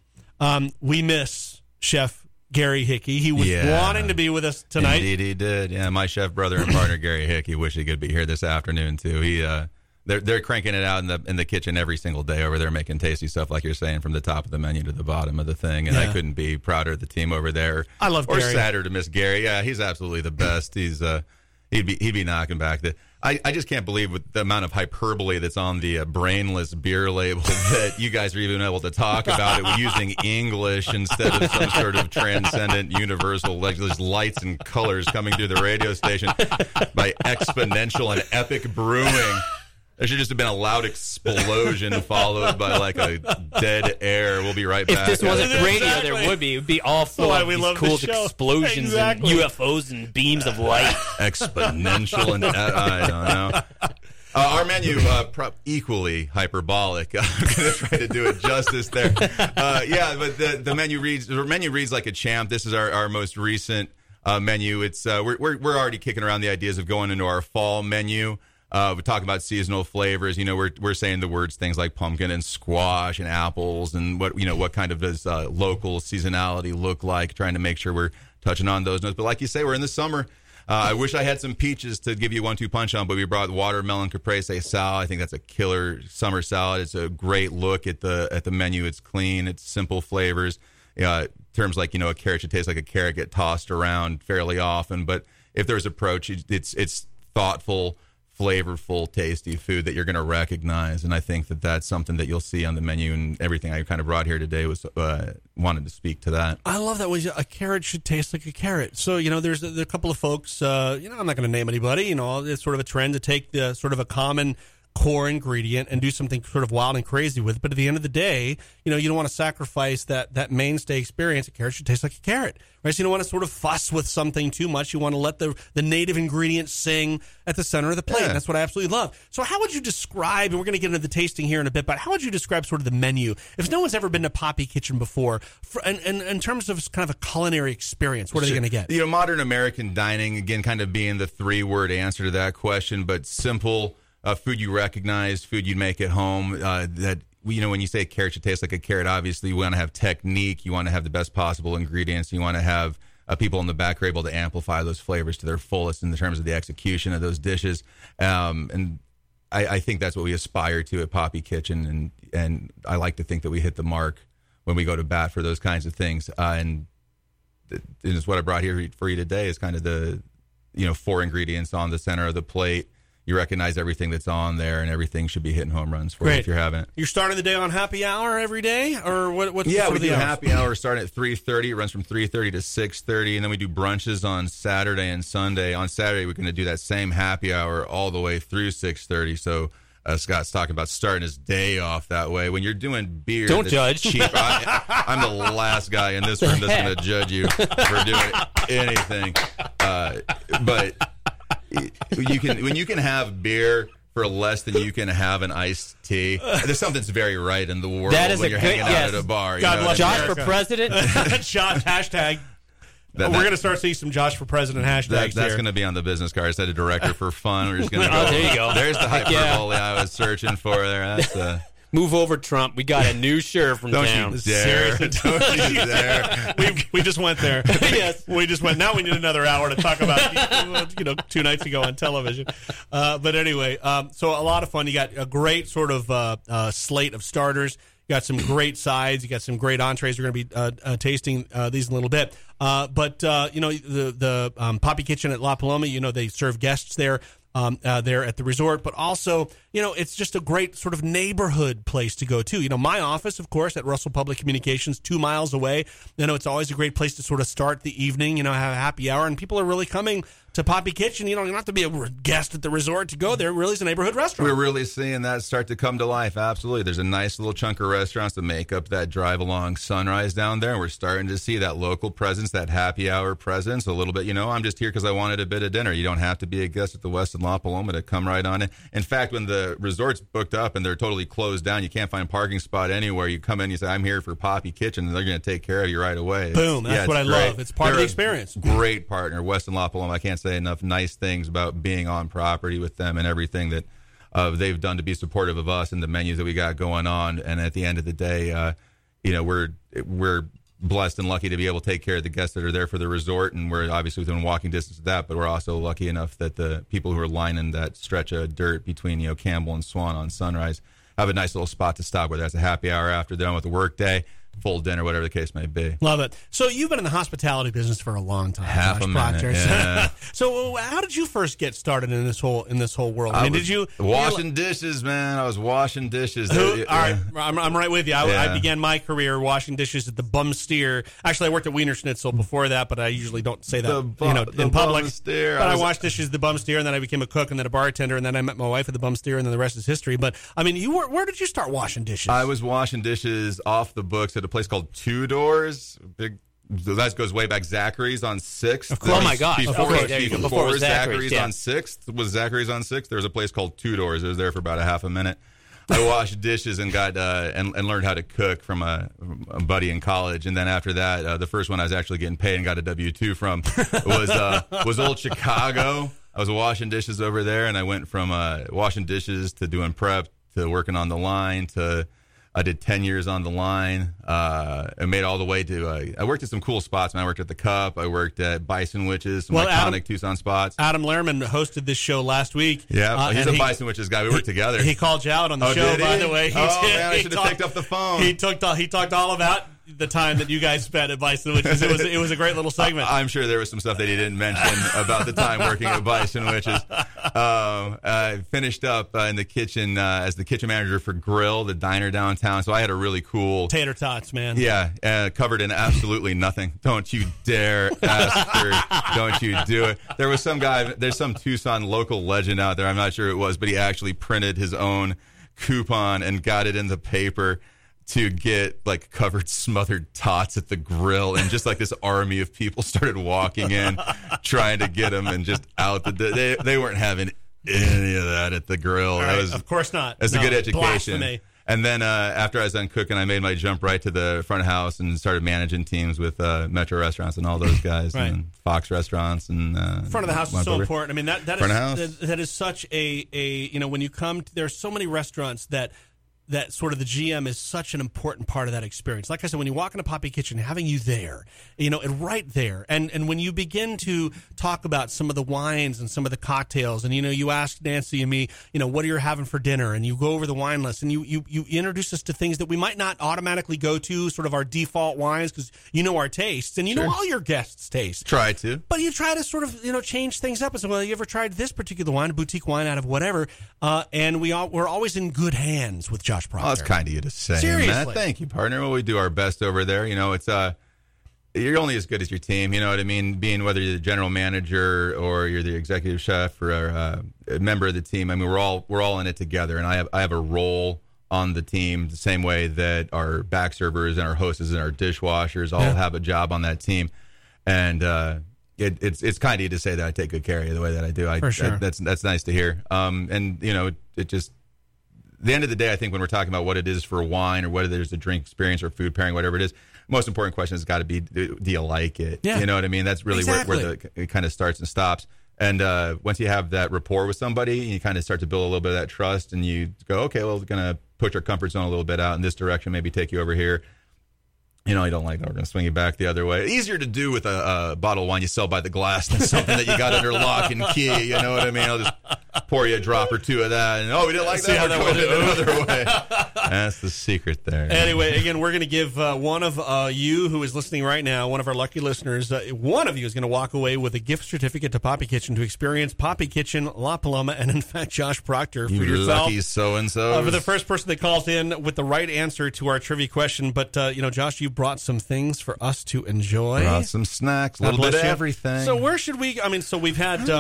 we miss Chef Gary Hickey. He was wanting to be with us tonight. Indeed he did. Yeah, my chef brother and partner, Gary Hickey, wish he could be here this afternoon, too. They're cranking it out in the kitchen every single day over there, making tasty stuff, like you're saying, from the top of the menu to the bottom of the thing. And I couldn't be prouder of the team over there. I love Gary. Or sadder to miss Gary. Yeah, he's absolutely the best. He's he'd be knocking back the. I just can't believe with the amount of hyperbole that's on the brainless beer label that you guys are even able to talk about it using English instead of some sort of transcendent universal, like there's lights and colors coming through the radio station by Exponential and Epic Brewing. There should just have been a loud explosion followed by like a dead air. We'll be right back. If this wasn't radio, there would be. It would be all full of these cool explosions and UFOs and beams of light. Exponential and I don't know. Our menu, equally hyperbolic. I'm going to try to do it justice there. But the menu reads like a champ. This is our most recent menu. It's we're already kicking around the ideas of going into our fall menu. We talk about seasonal flavors. We're saying the words things like pumpkin and squash and apples and what kind of does local seasonality look like. Trying to make sure we're touching on those notes. But like you say, we're in the summer. I wish I had some peaches to give you 1-2 punch on, but we brought watermelon caprese salad. I think that's a killer summer salad. It's a great look at the menu. It's clean. It's simple flavors. Terms like a carrot should taste like a carrot get tossed around fairly often. But if there's approach, it's thoughtful, flavorful, tasty food that you're going to recognize. And I think that's something that you'll see on the menu, and everything I kind of brought here today was wanted to speak to that. I love that. A carrot should taste like a carrot. So, there's a couple of folks, I'm not going to name anybody, it's sort of a trend to take the sort of a common core ingredient and do something sort of wild and crazy with it. But at the end of the day, you don't want to sacrifice that mainstay experience. A carrot should taste like a carrot, right? So you don't want to sort of fuss with something too much. You want to let the native ingredients sing at the center of the plate. Yeah. That's what I absolutely love. So how would you describe, and we're going to get into the tasting here in a bit, but how would you describe sort of the menu? If no one's ever been to Poppy Kitchen before, and in terms of kind of a culinary experience, what are they going to get? Modern American dining, again, kind of being the 3-word answer to that question, but simple. Food you recognize, food you'd make at home. When you say a carrot should taste like a carrot, obviously you want to have technique. You want to have the best possible ingredients. You want to have people in the back who are able to amplify those flavors to their fullest in terms of the execution of those dishes. And I think that's what we aspire to at Poppy Kitchen. And I like to think that we hit the mark when we go to bat for those kinds of things. And it's what I brought here for you today is kind of the 4 ingredients on the center of the plate. You recognize everything that's on there, and everything should be hitting home runs for you if you haven't. You're starting the day on happy hour every day, or what? Yeah, we do happy hour starting at 3:30. It runs from 3:30 to 6:30, and then we do brunches on Saturday and Sunday. On Saturday, we're going to do that same happy hour all the way through 6:30. So Scott's talking about starting his day off that way. When you're doing beer, don't judge. Cheap. I'm the last guy in this room that's going to judge you for doing anything, but. When you can have beer for less than you can have an iced tea, there's something that's very right in the world when you're hanging out at a bar. God bless Josh for president. Josh, hashtag. We're going to start seeing some Josh for president hashtags That's going to be on the business card. Instead of director for fun, we're just going to go. Oh, there you go. There's the hyperbole I was searching for there. That's Move over, Trump. We got a new shirf from town. Don't you dare. Don't you dare. We just went there. Yes. We just went. Now we need another hour to talk about, 2 nights ago on television. But anyway, so a lot of fun. You got a great sort of slate of starters. You got some great sides. You got some great entrees. We're going to be tasting these in a little bit. But the Poppy Kitchen at La Paloma, they serve guests there. There at the resort, but also it's just a great sort of neighborhood place to go to. My office, of course, at Russell Public Communications, 2 miles away. It's always a great place to sort of start the evening, have a happy hour, and people are really coming to Poppy Kitchen. You don't have to be a guest at the resort to go there. It really is a neighborhood restaurant. We're really seeing that start to come to life. Absolutely. There's a nice little chunk of restaurants that make up that drive along Sunrise down there. We're starting to see that local presence, that happy hour presence a little bit. I'm just here because I wanted a bit of dinner. You don't have to be a guest at the Westin La Paloma to come right on in. In fact, when the resort's booked up and they're totally closed down, you can't find a parking spot anywhere. You come in, you say, I'm here for Poppy Kitchen, and they're going to take care of you right away. Boom. That's what I love. It's part of the experience. Great partner, Westin La Paloma. I can't say enough nice things about being on property with them and everything that they've done to be supportive of us and the menus that we got going on. And at the end of the day, we're blessed and lucky to be able to take care of the guests that are there for the resort, and we're obviously within walking distance of that, but we're also lucky enough that the people who are lining that stretch of dirt between Campbell and Swan on Sunrise have a nice little spot to stop, whether that's a happy hour after they're done with the work day, full dinner, whatever the case may be. Love it. So you've been in the hospitality business for a long time, half Josh a minute. Proctor. Yeah. So how did you first get started in this whole world? Did you washing dishes, man? I was washing dishes. All right, I'm right with you. I began my career washing dishes at the Bum Steer. Actually, I worked at Wiener Schnitzel before that, but I usually don't say that in public. But I washed dishes at the Bum Steer, and then I became a cook, and then a bartender, and then I met my wife at the Bum Steer, and then the rest is history. But I mean, where did you start washing dishes? I was washing dishes off the books at a place called Two Doors. That goes way back. Zachary's on 6th. Oh my gosh! Before Zachary's on 6th was Zachary's on 6th. There was a place called Two Doors. It was there for about a half a minute. I washed dishes and got and learned how to cook from a buddy in college. And then after that, the first one I was actually getting paid and got a W-2 from was Old Chicago. I was washing dishes over there, and I went from washing dishes to doing prep to working on the line to. I did 10 years on the line. I made all the way to. I worked at some cool spots, man. I worked at the Cup. I worked at Bison Witches, some iconic Tucson spots. Adam Lehrman hosted this show last week. Yeah, he's a Bison Witches guy. We worked together. He called you out on the show, by the way. Man, I should have picked up the phone. He talked all about the time that you guys spent at Bison Witches. It was a great little segment. I'm sure there was some stuff that he didn't mention about the time working at Bison Witches. I finished up in the kitchen as the kitchen manager for Grill, the diner downtown. So I had a really cool tater tots, man. Yeah, covered in absolutely nothing. Don't you dare ask don't you do it. There was some guy. There's some Tucson local legend out there. I'm not sure who it was, but he actually printed his own coupon and got it in the paper to get covered smothered tots at the Grill, and just this army of people started walking in trying to get them, and just out they weren't having any of that at the Grill. Right, that was, of course not. That's a good education. Blasphemy. And then after I was done cooking, I made my jump right to the front of house and started managing teams with Metro Restaurants and all those guys, right. And Fox Restaurants and front of the house is so important. I mean that is such a when you come to, there's so many restaurants that sort of the GM is such an important part of that experience. Like I said, when you walk into Poppy Kitchen, having you there, and right there, and when you begin to talk about some of the wines and some of the cocktails, and you ask Nancy and me, what are you having for dinner, and you go over the wine list, and you introduce us to things that we might not automatically go to, sort of our default wines, because our tastes, and know all your guests' tastes. Try to. But you try to sort of, change things up and say, well, you ever tried this particular wine, a boutique wine out of whatever, and we're always in good hands with Josh Proctor. Oh, that's kind of you to say, seriously. Matt. Thank you, partner. Well, we do our best over there. It's you're only as good as your team. You know what I mean? Being whether you're the general manager or you're the executive chef or a member of the team. I mean, we're all in it together. And I have a role on the team the same way that our back servers and our hostesses and our dishwashers all have a job on that team. And it's kind of you to say that I take good care of you the way that I do. For sure. That's nice to hear. And it just. At the end of the day, I think when we're talking about what it is for wine or whether there's a drink experience or food pairing, whatever it is, most important question has got to be, do you like it? Yeah. You know what I mean? That's really where it kind of starts and stops. And once you have that rapport with somebody, you kind of start to build a little bit of that trust, and you go, okay, well, we're going to push our comfort zone a little bit out in this direction, maybe take you over here. You don't like that. We're going to swing you back the other way. Easier to do with a bottle of wine you sell by the glass than something that you got under lock and key. You know what I mean? I'll just pour you a drop or two of that. And, we didn't like that. We're going another way. That's the secret there. Anyway, again, we're going to give one of you who is listening right now, one of our lucky listeners, one of you is going to walk away with a gift certificate to Poppy Kitchen to experience Poppy Kitchen, La Paloma, and, in fact, Josh Proctor for yourself. Lucky so-and-so. For the first person that calls in with the right answer to our trivia question. But, Josh, you brought some things for us to enjoy. Brought some snacks, a little bit of everything. So where should we? So we've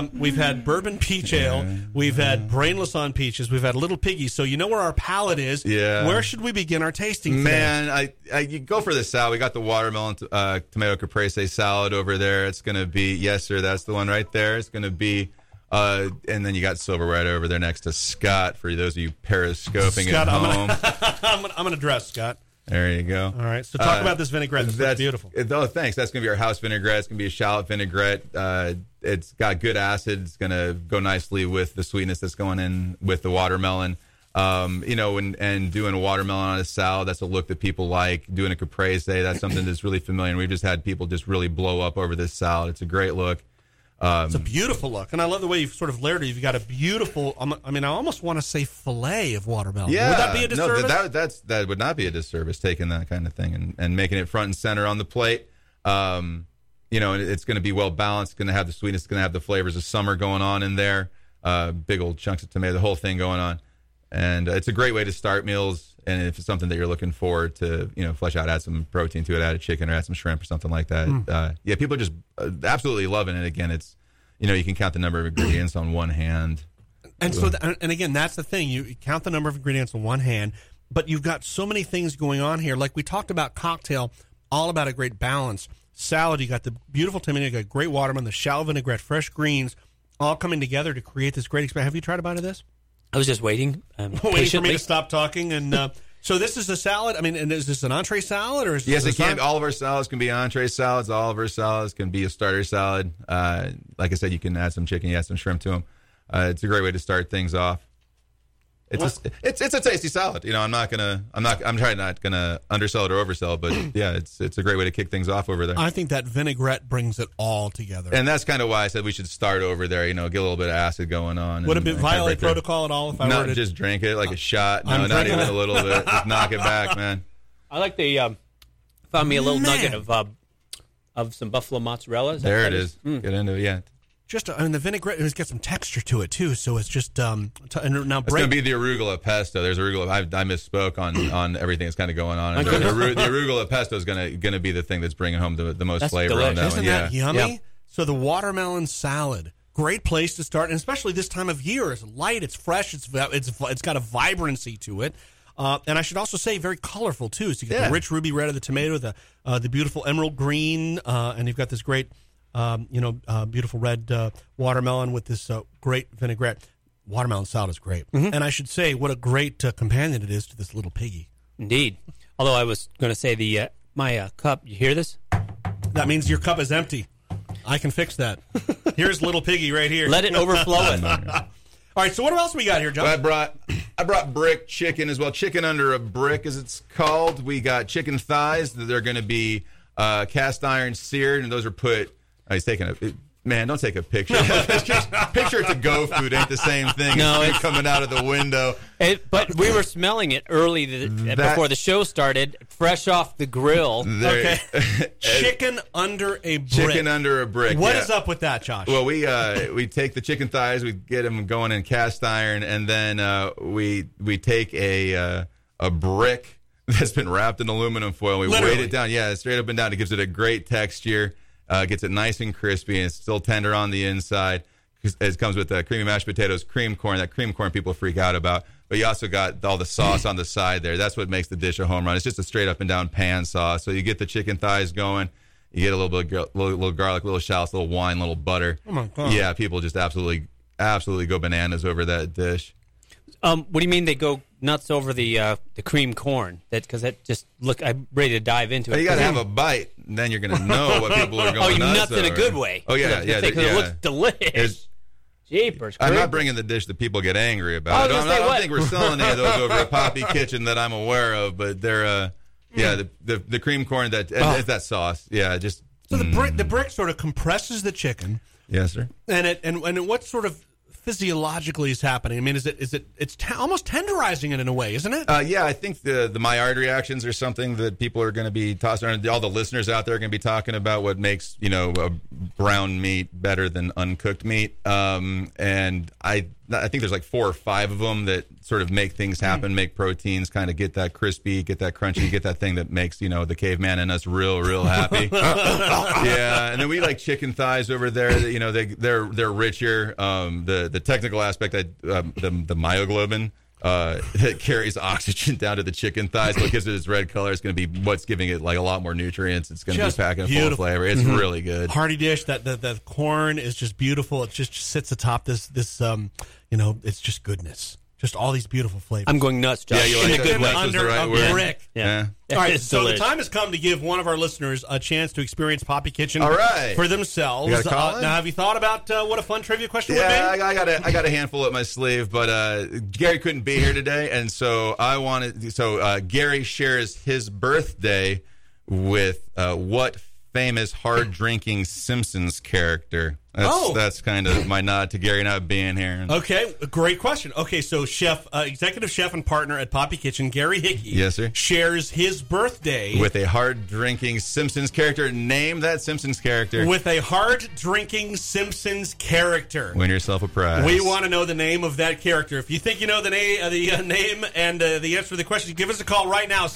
had bourbon peach ale, we've had Brainless on peaches, we've had Little Piggy. So you know where our palate is. Yeah. Where should we begin our tasting today? Man, you go for the salad. We got the watermelon tomato caprese salad over there. It's going to be, yes, sir, that's the one right there. It's going to be. And then you got silver right over there next to Scott for those of you periscoping Scott, at home. I'm going to dress, Scott. There you go. All right. So talk about this vinaigrette. That's beautiful. Oh, thanks. That's going to be our house vinaigrette. It's going to be a shallot vinaigrette. It's got good acid. It's going to go nicely with the sweetness that's going in with the watermelon. And doing a watermelon on a salad, that's a look that people like. Doing a caprese, that's something that's really familiar. And we've just had people just really blow up over this salad. It's a great look. It's a beautiful look, and I love the way you've sort of layered it. You've got a beautiful, I almost want to say fillet of watermelon. Yeah. Would that be a disservice? No, that would not be a disservice, taking that kind of thing and making it front and center on the plate. And it's going to be well balanced. It's going to have the sweetness. It's going to have the flavors of summer going on in there. Big old chunks of tomato, the whole thing going on. And it's a great way to start meals. And if it's something that you're looking forward to, flesh out, add some protein to it, add a chicken or add some shrimp or something like that. People are just absolutely loving it. Again, it's, you can count the number of ingredients on one hand. And and again, that's the thing. You count the number of ingredients on one hand, but you've got so many things going on here. Like we talked about cocktail, all about a great balance. Salad, you got the beautiful tomato, you got great watermelon, the shallot vinaigrette, fresh greens, all coming together to create this great experience. Have you tried a bite of this? I was just waiting. Waiting for me to stop talking. And so this is a salad. And is this an entree salad? Or is yes, it can. All of our salads can be entree salads. All of our salads can be a starter salad. Like I said, you can add some chicken, you add some shrimp to them. It's a great way to start things off. It's a tasty salad. I'm trying not gonna undersell it or oversell it, but yeah, it's a great way to kick things off over there. I think that vinaigrette brings it all together. And that's kind of why I said we should start over there, get a little bit of acid going on. Would it violate protocol at all if I were to just drink it like a shot? No, not even a little bit. Just knock it back, man. I like the found me a little nugget of some buffalo mozzarella. There it is. Get into it, yeah. The vinaigrette has got some texture to it too, so it's just now. It's going to be the arugula pesto. There's arugula. I misspoke on everything that's kind of going on. The arugula pesto is going to be the thing that's bringing home the most flavor delicious. on that Isn't one. That yummy? Yeah. So the watermelon salad, great place to start, and especially this time of year. It's light, it's fresh, it's got a vibrancy to it. And I should also say very colorful too. So you get the rich ruby red of the tomato, the beautiful emerald green, and you've got this great. Beautiful red watermelon with this great vinaigrette. Watermelon salad is great. Mm-hmm. And I should say, what a great companion it is to this Little Piggy. Indeed. Although I was going to say my cup, you hear this? That means your cup is empty. I can fix that. Here's Little Piggy right here. Let it overflow it. All right, so what else we got here, John? Well, I brought brick chicken as well. Chicken under a brick, as it's called. We got chicken thighs. They're going to be cast iron seared, and those are put... He's taking man, don't take a picture. Picture it to Go Food ain't the same thing. No, it's coming out of the window. But we were smelling it early before the show started, fresh off the grill. Okay. Chicken under a brick. Chicken under a brick. What is up with that, Josh? Well, we take the chicken thighs, we get them going in cast iron, and then we take a brick that's been wrapped in aluminum foil. We weight it down. Yeah, straight up and down. It gives it a great texture. Gets it nice and crispy, and it's still tender on the inside. It comes with creamy mashed potatoes, cream corn. That cream corn people freak out about. But you also got all the sauce on the side there. That's what makes the dish a home run. It's just a straight up and down pan sauce. So you get the chicken thighs going. You get a little bit of little garlic, little shallots, little wine, little butter. Oh my God. Yeah, people just absolutely go bananas over that dish. What do you mean they go nuts over the cream corn? Because that just I'm ready to dive into it. You got to have a bite, and then you're going to know what people are going nuts in a good way. Oh yeah, It looks delicious. Jeepers! I'm not bringing the dish that people get angry about. I don't think we're selling any of those over at Poppy Kitchen that I'm aware of, but they're Yeah, the cream corn, that sauce. Yeah, just... So the brick sort of compresses the chicken. Yes, sir. And what sort of physiologically is happening? I mean, it's almost tenderizing it in a way, isn't it? Yeah, I think the Maillard reactions are something that people are going to be tossing around. All the listeners out there are going to be talking about what makes a brown meat better than uncooked meat. And I think there's like 4 or 5 of them that sort of make things happen, make proteins, kind of get that crispy, get that crunchy, get that thing that makes, the caveman in us real happy. Yeah, and then we like chicken thighs over there. They're richer. The technical aspect, the myoglobin that carries oxygen down to the chicken thighs, what gives it its red color is going to be what's giving it like a lot more nutrients. It's going to be packing full of flavor. It's really good. Hearty dish. That corn is just beautiful. It just sits atop this. It's just goodness. Just all these beautiful flavors. I'm going nuts, Josh. Yeah, you like chicken that? Under Right a brick. Yeah. All right, It's so delish. the time has come to give one of our listeners a chance to experience Poppy Kitchen for themselves. You got a call in? Now, have you thought about what a fun trivia question would be? Yeah, I got a handful up my sleeve, but Gary couldn't be here today, and so Gary shares his birthday with what famous hard-drinking Simpsons character? That's kind of my nod to Gary not being here. Okay, great question. Okay, so executive chef and partner at Poppy Kitchen, Gary Hickey, yes, sir, shares his birthday with a hard-drinking Simpsons character. Name that Simpsons character. With a hard-drinking Simpsons character. Win yourself a prize. We want to know the name of that character. If you think you know the name and the answer to the question, give us a call right now,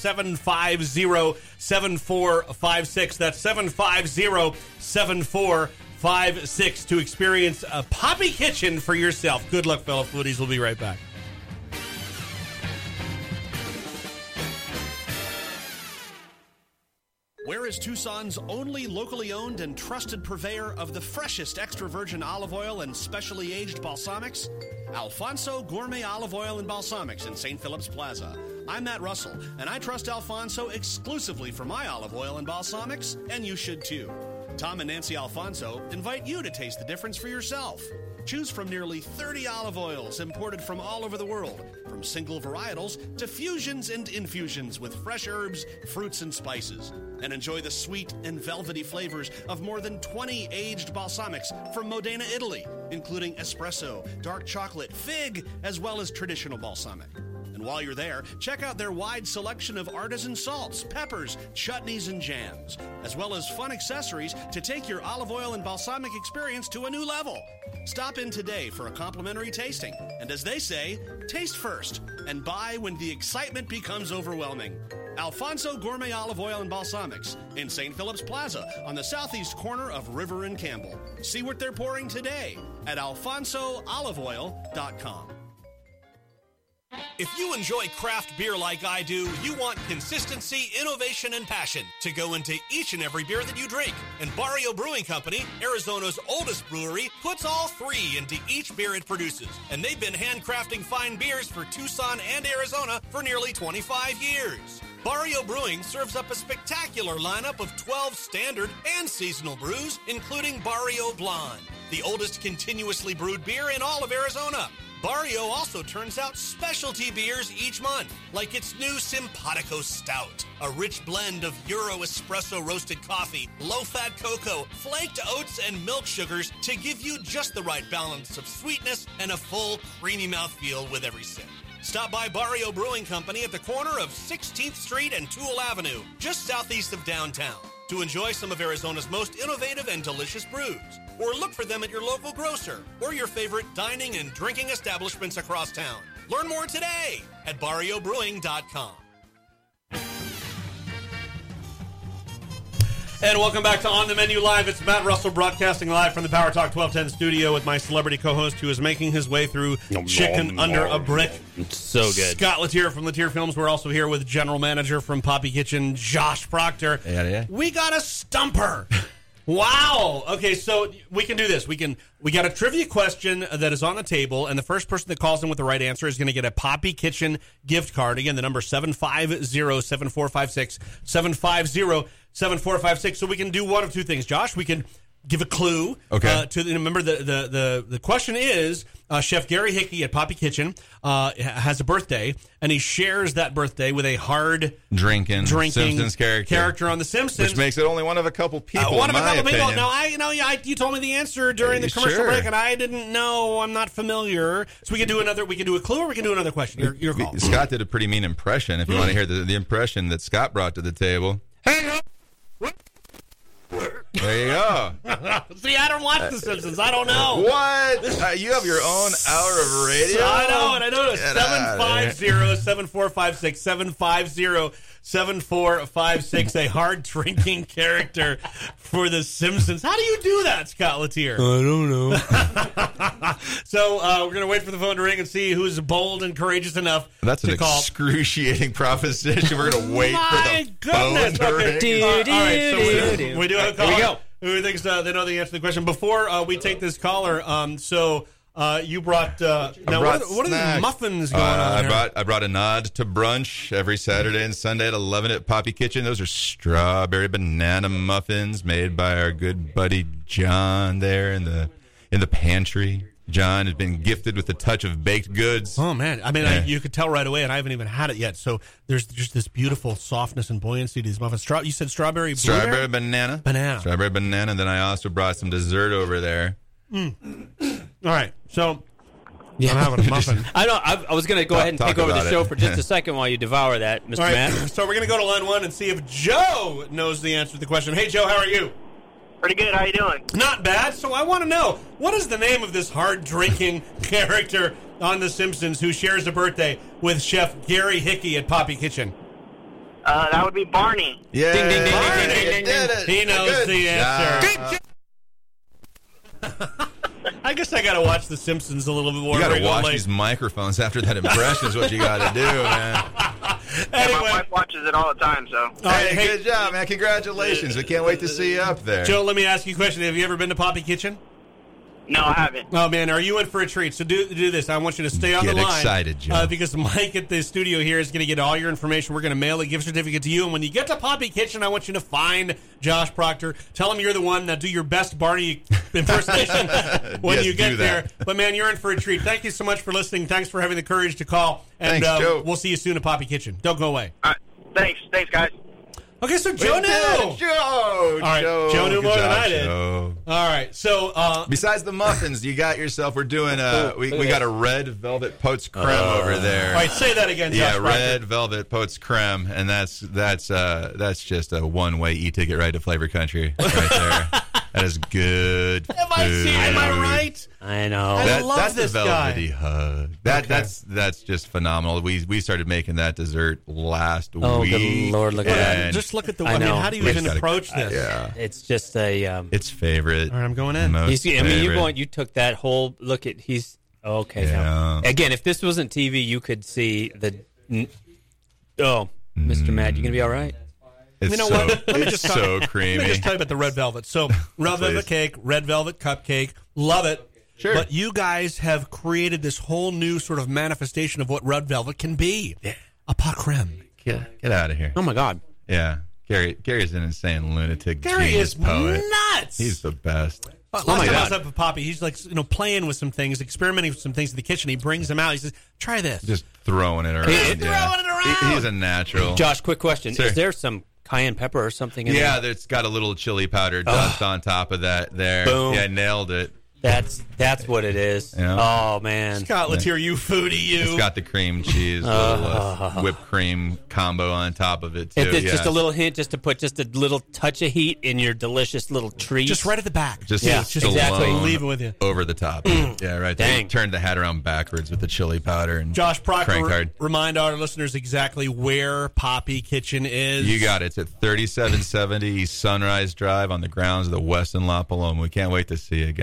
750-7456. That's 750-7456 to experience a Poppy Kitchen for yourself. Good luck, fellow foodies. We'll be right back. Where is Tucson's only locally owned and trusted purveyor of the freshest extra virgin olive oil and specially aged balsamics? Alfonso Gourmet Olive Oil and Balsamics in St. Philip's Plaza. I'm Matt Russell, and I trust Alfonso exclusively for my olive oil and balsamics, and you should too. Tom and Nancy Alfonso invite you to taste the difference for yourself. Choose from nearly 30 olive oils imported from all over the world, from single varietals to fusions and infusions with fresh herbs, fruits, and spices. And enjoy the sweet and velvety flavors of more than 20 aged balsamics from Modena, Italy, including espresso, dark chocolate, fig, as well as traditional balsamic. And while you're there, check out their wide selection of artisan salts, peppers, chutneys, and jams, as well as fun accessories to take your olive oil and balsamic experience to a new level. Stop in today for a complimentary tasting. And as they say, taste first and buy when the excitement becomes overwhelming. Alfonso Gourmet Olive Oil and Balsamics in St. Philip's Plaza on the southeast corner of River and Campbell. See what they're pouring today at alfonsooliveoil.com. If you enjoy craft beer like I do, you want consistency, innovation, and passion to go into each and every beer that you drink. And Barrio Brewing Company, Arizona's oldest brewery, puts all 3 into each beer it produces. And they've been handcrafting fine beers for Tucson and Arizona for nearly 25 years. Barrio Brewing serves up a spectacular lineup of 12 standard and seasonal brews, including Barrio Blonde, the oldest continuously brewed beer in all of Arizona. Barrio also turns out specialty beers each month, like its new Simpatico Stout, a rich blend of Euro espresso roasted coffee, low-fat cocoa, flaked oats, and milk sugars to give you just the right balance of sweetness and a full, creamy mouthfeel with every sip. Stop by Barrio Brewing Company at the corner of 16th Street and Toole Avenue, just southeast of downtown, to enjoy some of Arizona's most innovative and delicious brews. Or look for them at your local grocer or your favorite dining and drinking establishments across town. Learn more today at barriobrewing.com. And welcome back to On the Menu Live. It's Matt Russell broadcasting live from the Power Talk 1210 studio with my celebrity co-host who is making his way through Chicken Under a Brick. It's so good. Scott Latier from Latier Films. We're also here with General Manager from Poppy Kitchen, Josh Proctor. Yeah. We got a stumper. Wow. Okay, so we can do this. We got a trivia question that is on the table, and the first person that calls in with the right answer is going to get a Poppy Kitchen gift card. Again, the number 750-7456, 750-7456. So we can do one of two things, Josh. We can give a clue. Okay. Remember, the question is, Chef Gary Hickey at Poppy Kitchen has a birthday, and he shares that birthday with a hard drinking Simpsons character on The Simpsons, which makes it only one of a couple people. One of a couple people. No, you told me the answer during the commercial break, and I didn't know. I'm not familiar. So we can do another. We can do a clue, or we can do another question. Your call. Scott did a pretty mean impression. If you want to hear the impression that Scott brought to the table. Hey. There you go. See, I don't watch The Simpsons. I don't know. What? You have your own hour of radio? I know, and I know. 750-7456. 750-7456. A hard-drinking character for The Simpsons. How do you do that, Scott Latier? I don't know. So we're going to wait for the phone to ring and see who's bold and courageous enough That's to an call. excruciating proposition. We're going to wait for the phone to ring. All right, so we do have a caller. Here we go. Who thinks they know the answer to the question. Before we take this caller, you brought what are these muffins going on here? I brought a nod to brunch every Saturday and Sunday at 11 at Poppy Kitchen. Those are strawberry banana muffins made by our good buddy John there in the pantry. John has been gifted with the touch of baked goods. Oh, man. I mean, you could tell right away, and I haven't even had it yet. So there's just this beautiful softness and buoyancy to these muffins. You said strawberry banana. Strawberry banana. And then I also brought some dessert over there. All right. So I'm having a muffin. I was going to go ahead and take over the show for just a second while you devour that, Mr. Matt. So we're going to go to line one and see if Joe knows the answer to the question. Hey, Joe, how are you? Pretty good. How you doing? Not bad. So I want to know, what is the name of this hard-drinking character on The Simpsons who shares a birthday with Chef Gary Hickey at Poppy Kitchen? That would be Barney. Yeah. Ding, ding, ding, Barney, ding, ding, ding, ding. He knows the answer. I guess I got to watch The Simpsons a little bit more. You got to watch these microphones after that impression is what you got to do, man. Anyway. My wife watches it all the time, so. Hey, good job, man. Congratulations. We can't wait to see you up there. Joe, let me ask you a question. Have you ever been to Poppy Kitchen? No, I haven't. Oh, man, are you in for a treat? So do this. I want you to stay on the line. Get excited, Joe. Because Mike at the studio here is going to get all your information. We're going to mail a gift certificate to you. And when you get to Poppy Kitchen, I want you to find Josh Proctor. Tell him you're the one. Now do your best Barney impersonation when you get there. But, man, you're in for a treat. Thank you so much for listening. Thanks for having the courage to call. And thanks, Joe. We'll see you soon at Poppy Kitchen. Don't go away. All right. Thanks, guys. Okay, so Joe knew. Joe knew more than I did. All right, so besides the muffins, you got yourself. We're doing we got a red velvet potes creme over there. All right, say that again, Josh. Yeah, red velvet potes creme, and that's just a one-way e-ticket right to Flavor Country right there. That is good. Am I right? I know. I love that's this the velvety hug. That's just phenomenal. We started making that dessert last week. Oh, good Lord! Look at that. Just look at the. I mean, how do you even approach this? Yeah, it's just a. It's favorite. All right, I'm going in. You took that whole look at. He's okay. Yeah. Now, again, if this wasn't TV, you could see the. Mr. Matt, you gonna be all right? It's you know what? Let me it's just so creamy. Let me just tell you about the red velvet. So, red velvet cake, red velvet cupcake, love it. Sure. But you guys have created this whole new sort of manifestation of what red velvet can be. Yeah. A pot creme. Get out of here. Oh, my God. Yeah. Gary's an insane lunatic. Gary genius is poet. nuts. He's the best. Last time I was up with Poppy, he's like, playing with some things, experimenting with some things in the kitchen. He brings them out. He says, try this. Just throwing it around. Throwing it around. He's a natural. Josh, quick question. Sir. Is there some cayenne pepper or something in there? It's got a little chili powder dust on top of that there. Boom. Yeah, nailed it. That's what it is. Yeah. Oh, man. Scott Latier, you foodie, you. It's got the cream cheese, little whipped cream combo on top of it, too. If it's just a little hint, just to put just a little touch of heat in your delicious little treat. Just right at the back. Just exactly. Leave it with you. Over the top. Yeah, right there. Dang. Turn the hat around backwards with the chili powder and Josh Proctor, crank hard. remind our listeners exactly where Poppy Kitchen is. You got it. It's at 3770 East Sunrise Drive on the grounds of the Westin La Paloma. We can't wait to see you again. Thanks so much.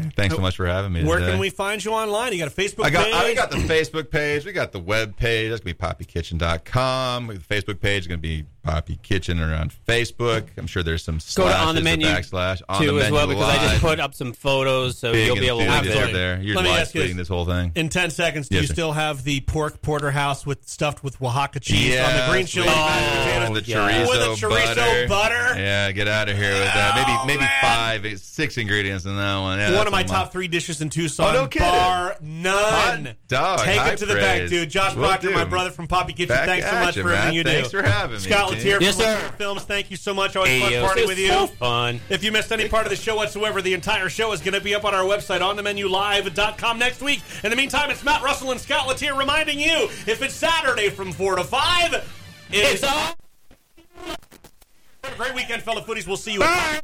much for having me Where today. can we find you online? You got a Facebook page? I got the Facebook page. We got the web page. That's going to be poppykitchen.com. The Facebook page is going to be Poppy Kitchen or on Facebook. I'm sure there's some Go to On the Menu backslash on too the as well, menu because I just live. put up some photos, so Big you'll be able to watch enthusiast there. there. You're Let me live ask you tweeting this whole thing. In 10 seconds, do Yes, you sir. still have the pork porterhouse stuffed with Oaxaca cheese on the green chili? And the chorizo, with the chorizo butter. Yeah, get out of here with that. Maybe 6 ingredients in that one. Yeah, One of my top 3 dishes in Tucson. Oh, no kidding. Bar none. Hot dog. Take High it to the bank, praise. dude. Josh Will Proctor, do. my brother from Poppy Kitchen. Back Thanks so at much you, for everything man. you do. Thanks for having me, Scott Gene. Latier Yes, from sir. Latier Films. Thank you so much. Always fun Hey, partying it was with you. so fun. If you missed any part of the show whatsoever, the entire show is going to be up on our website, onthemenulive.com next week. In the meantime, it's Matt Russell and Scott Latier reminding you, if it's Saturday from 4 to 5, it's on. Have a great weekend, fellow foodies. We'll see you at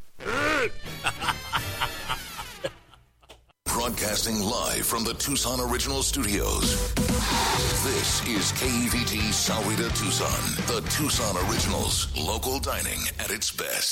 Broadcasting live from the Tucson Original Studios. This is KEVT Sahuarita Tucson, the Tucson Originals, local dining at its best.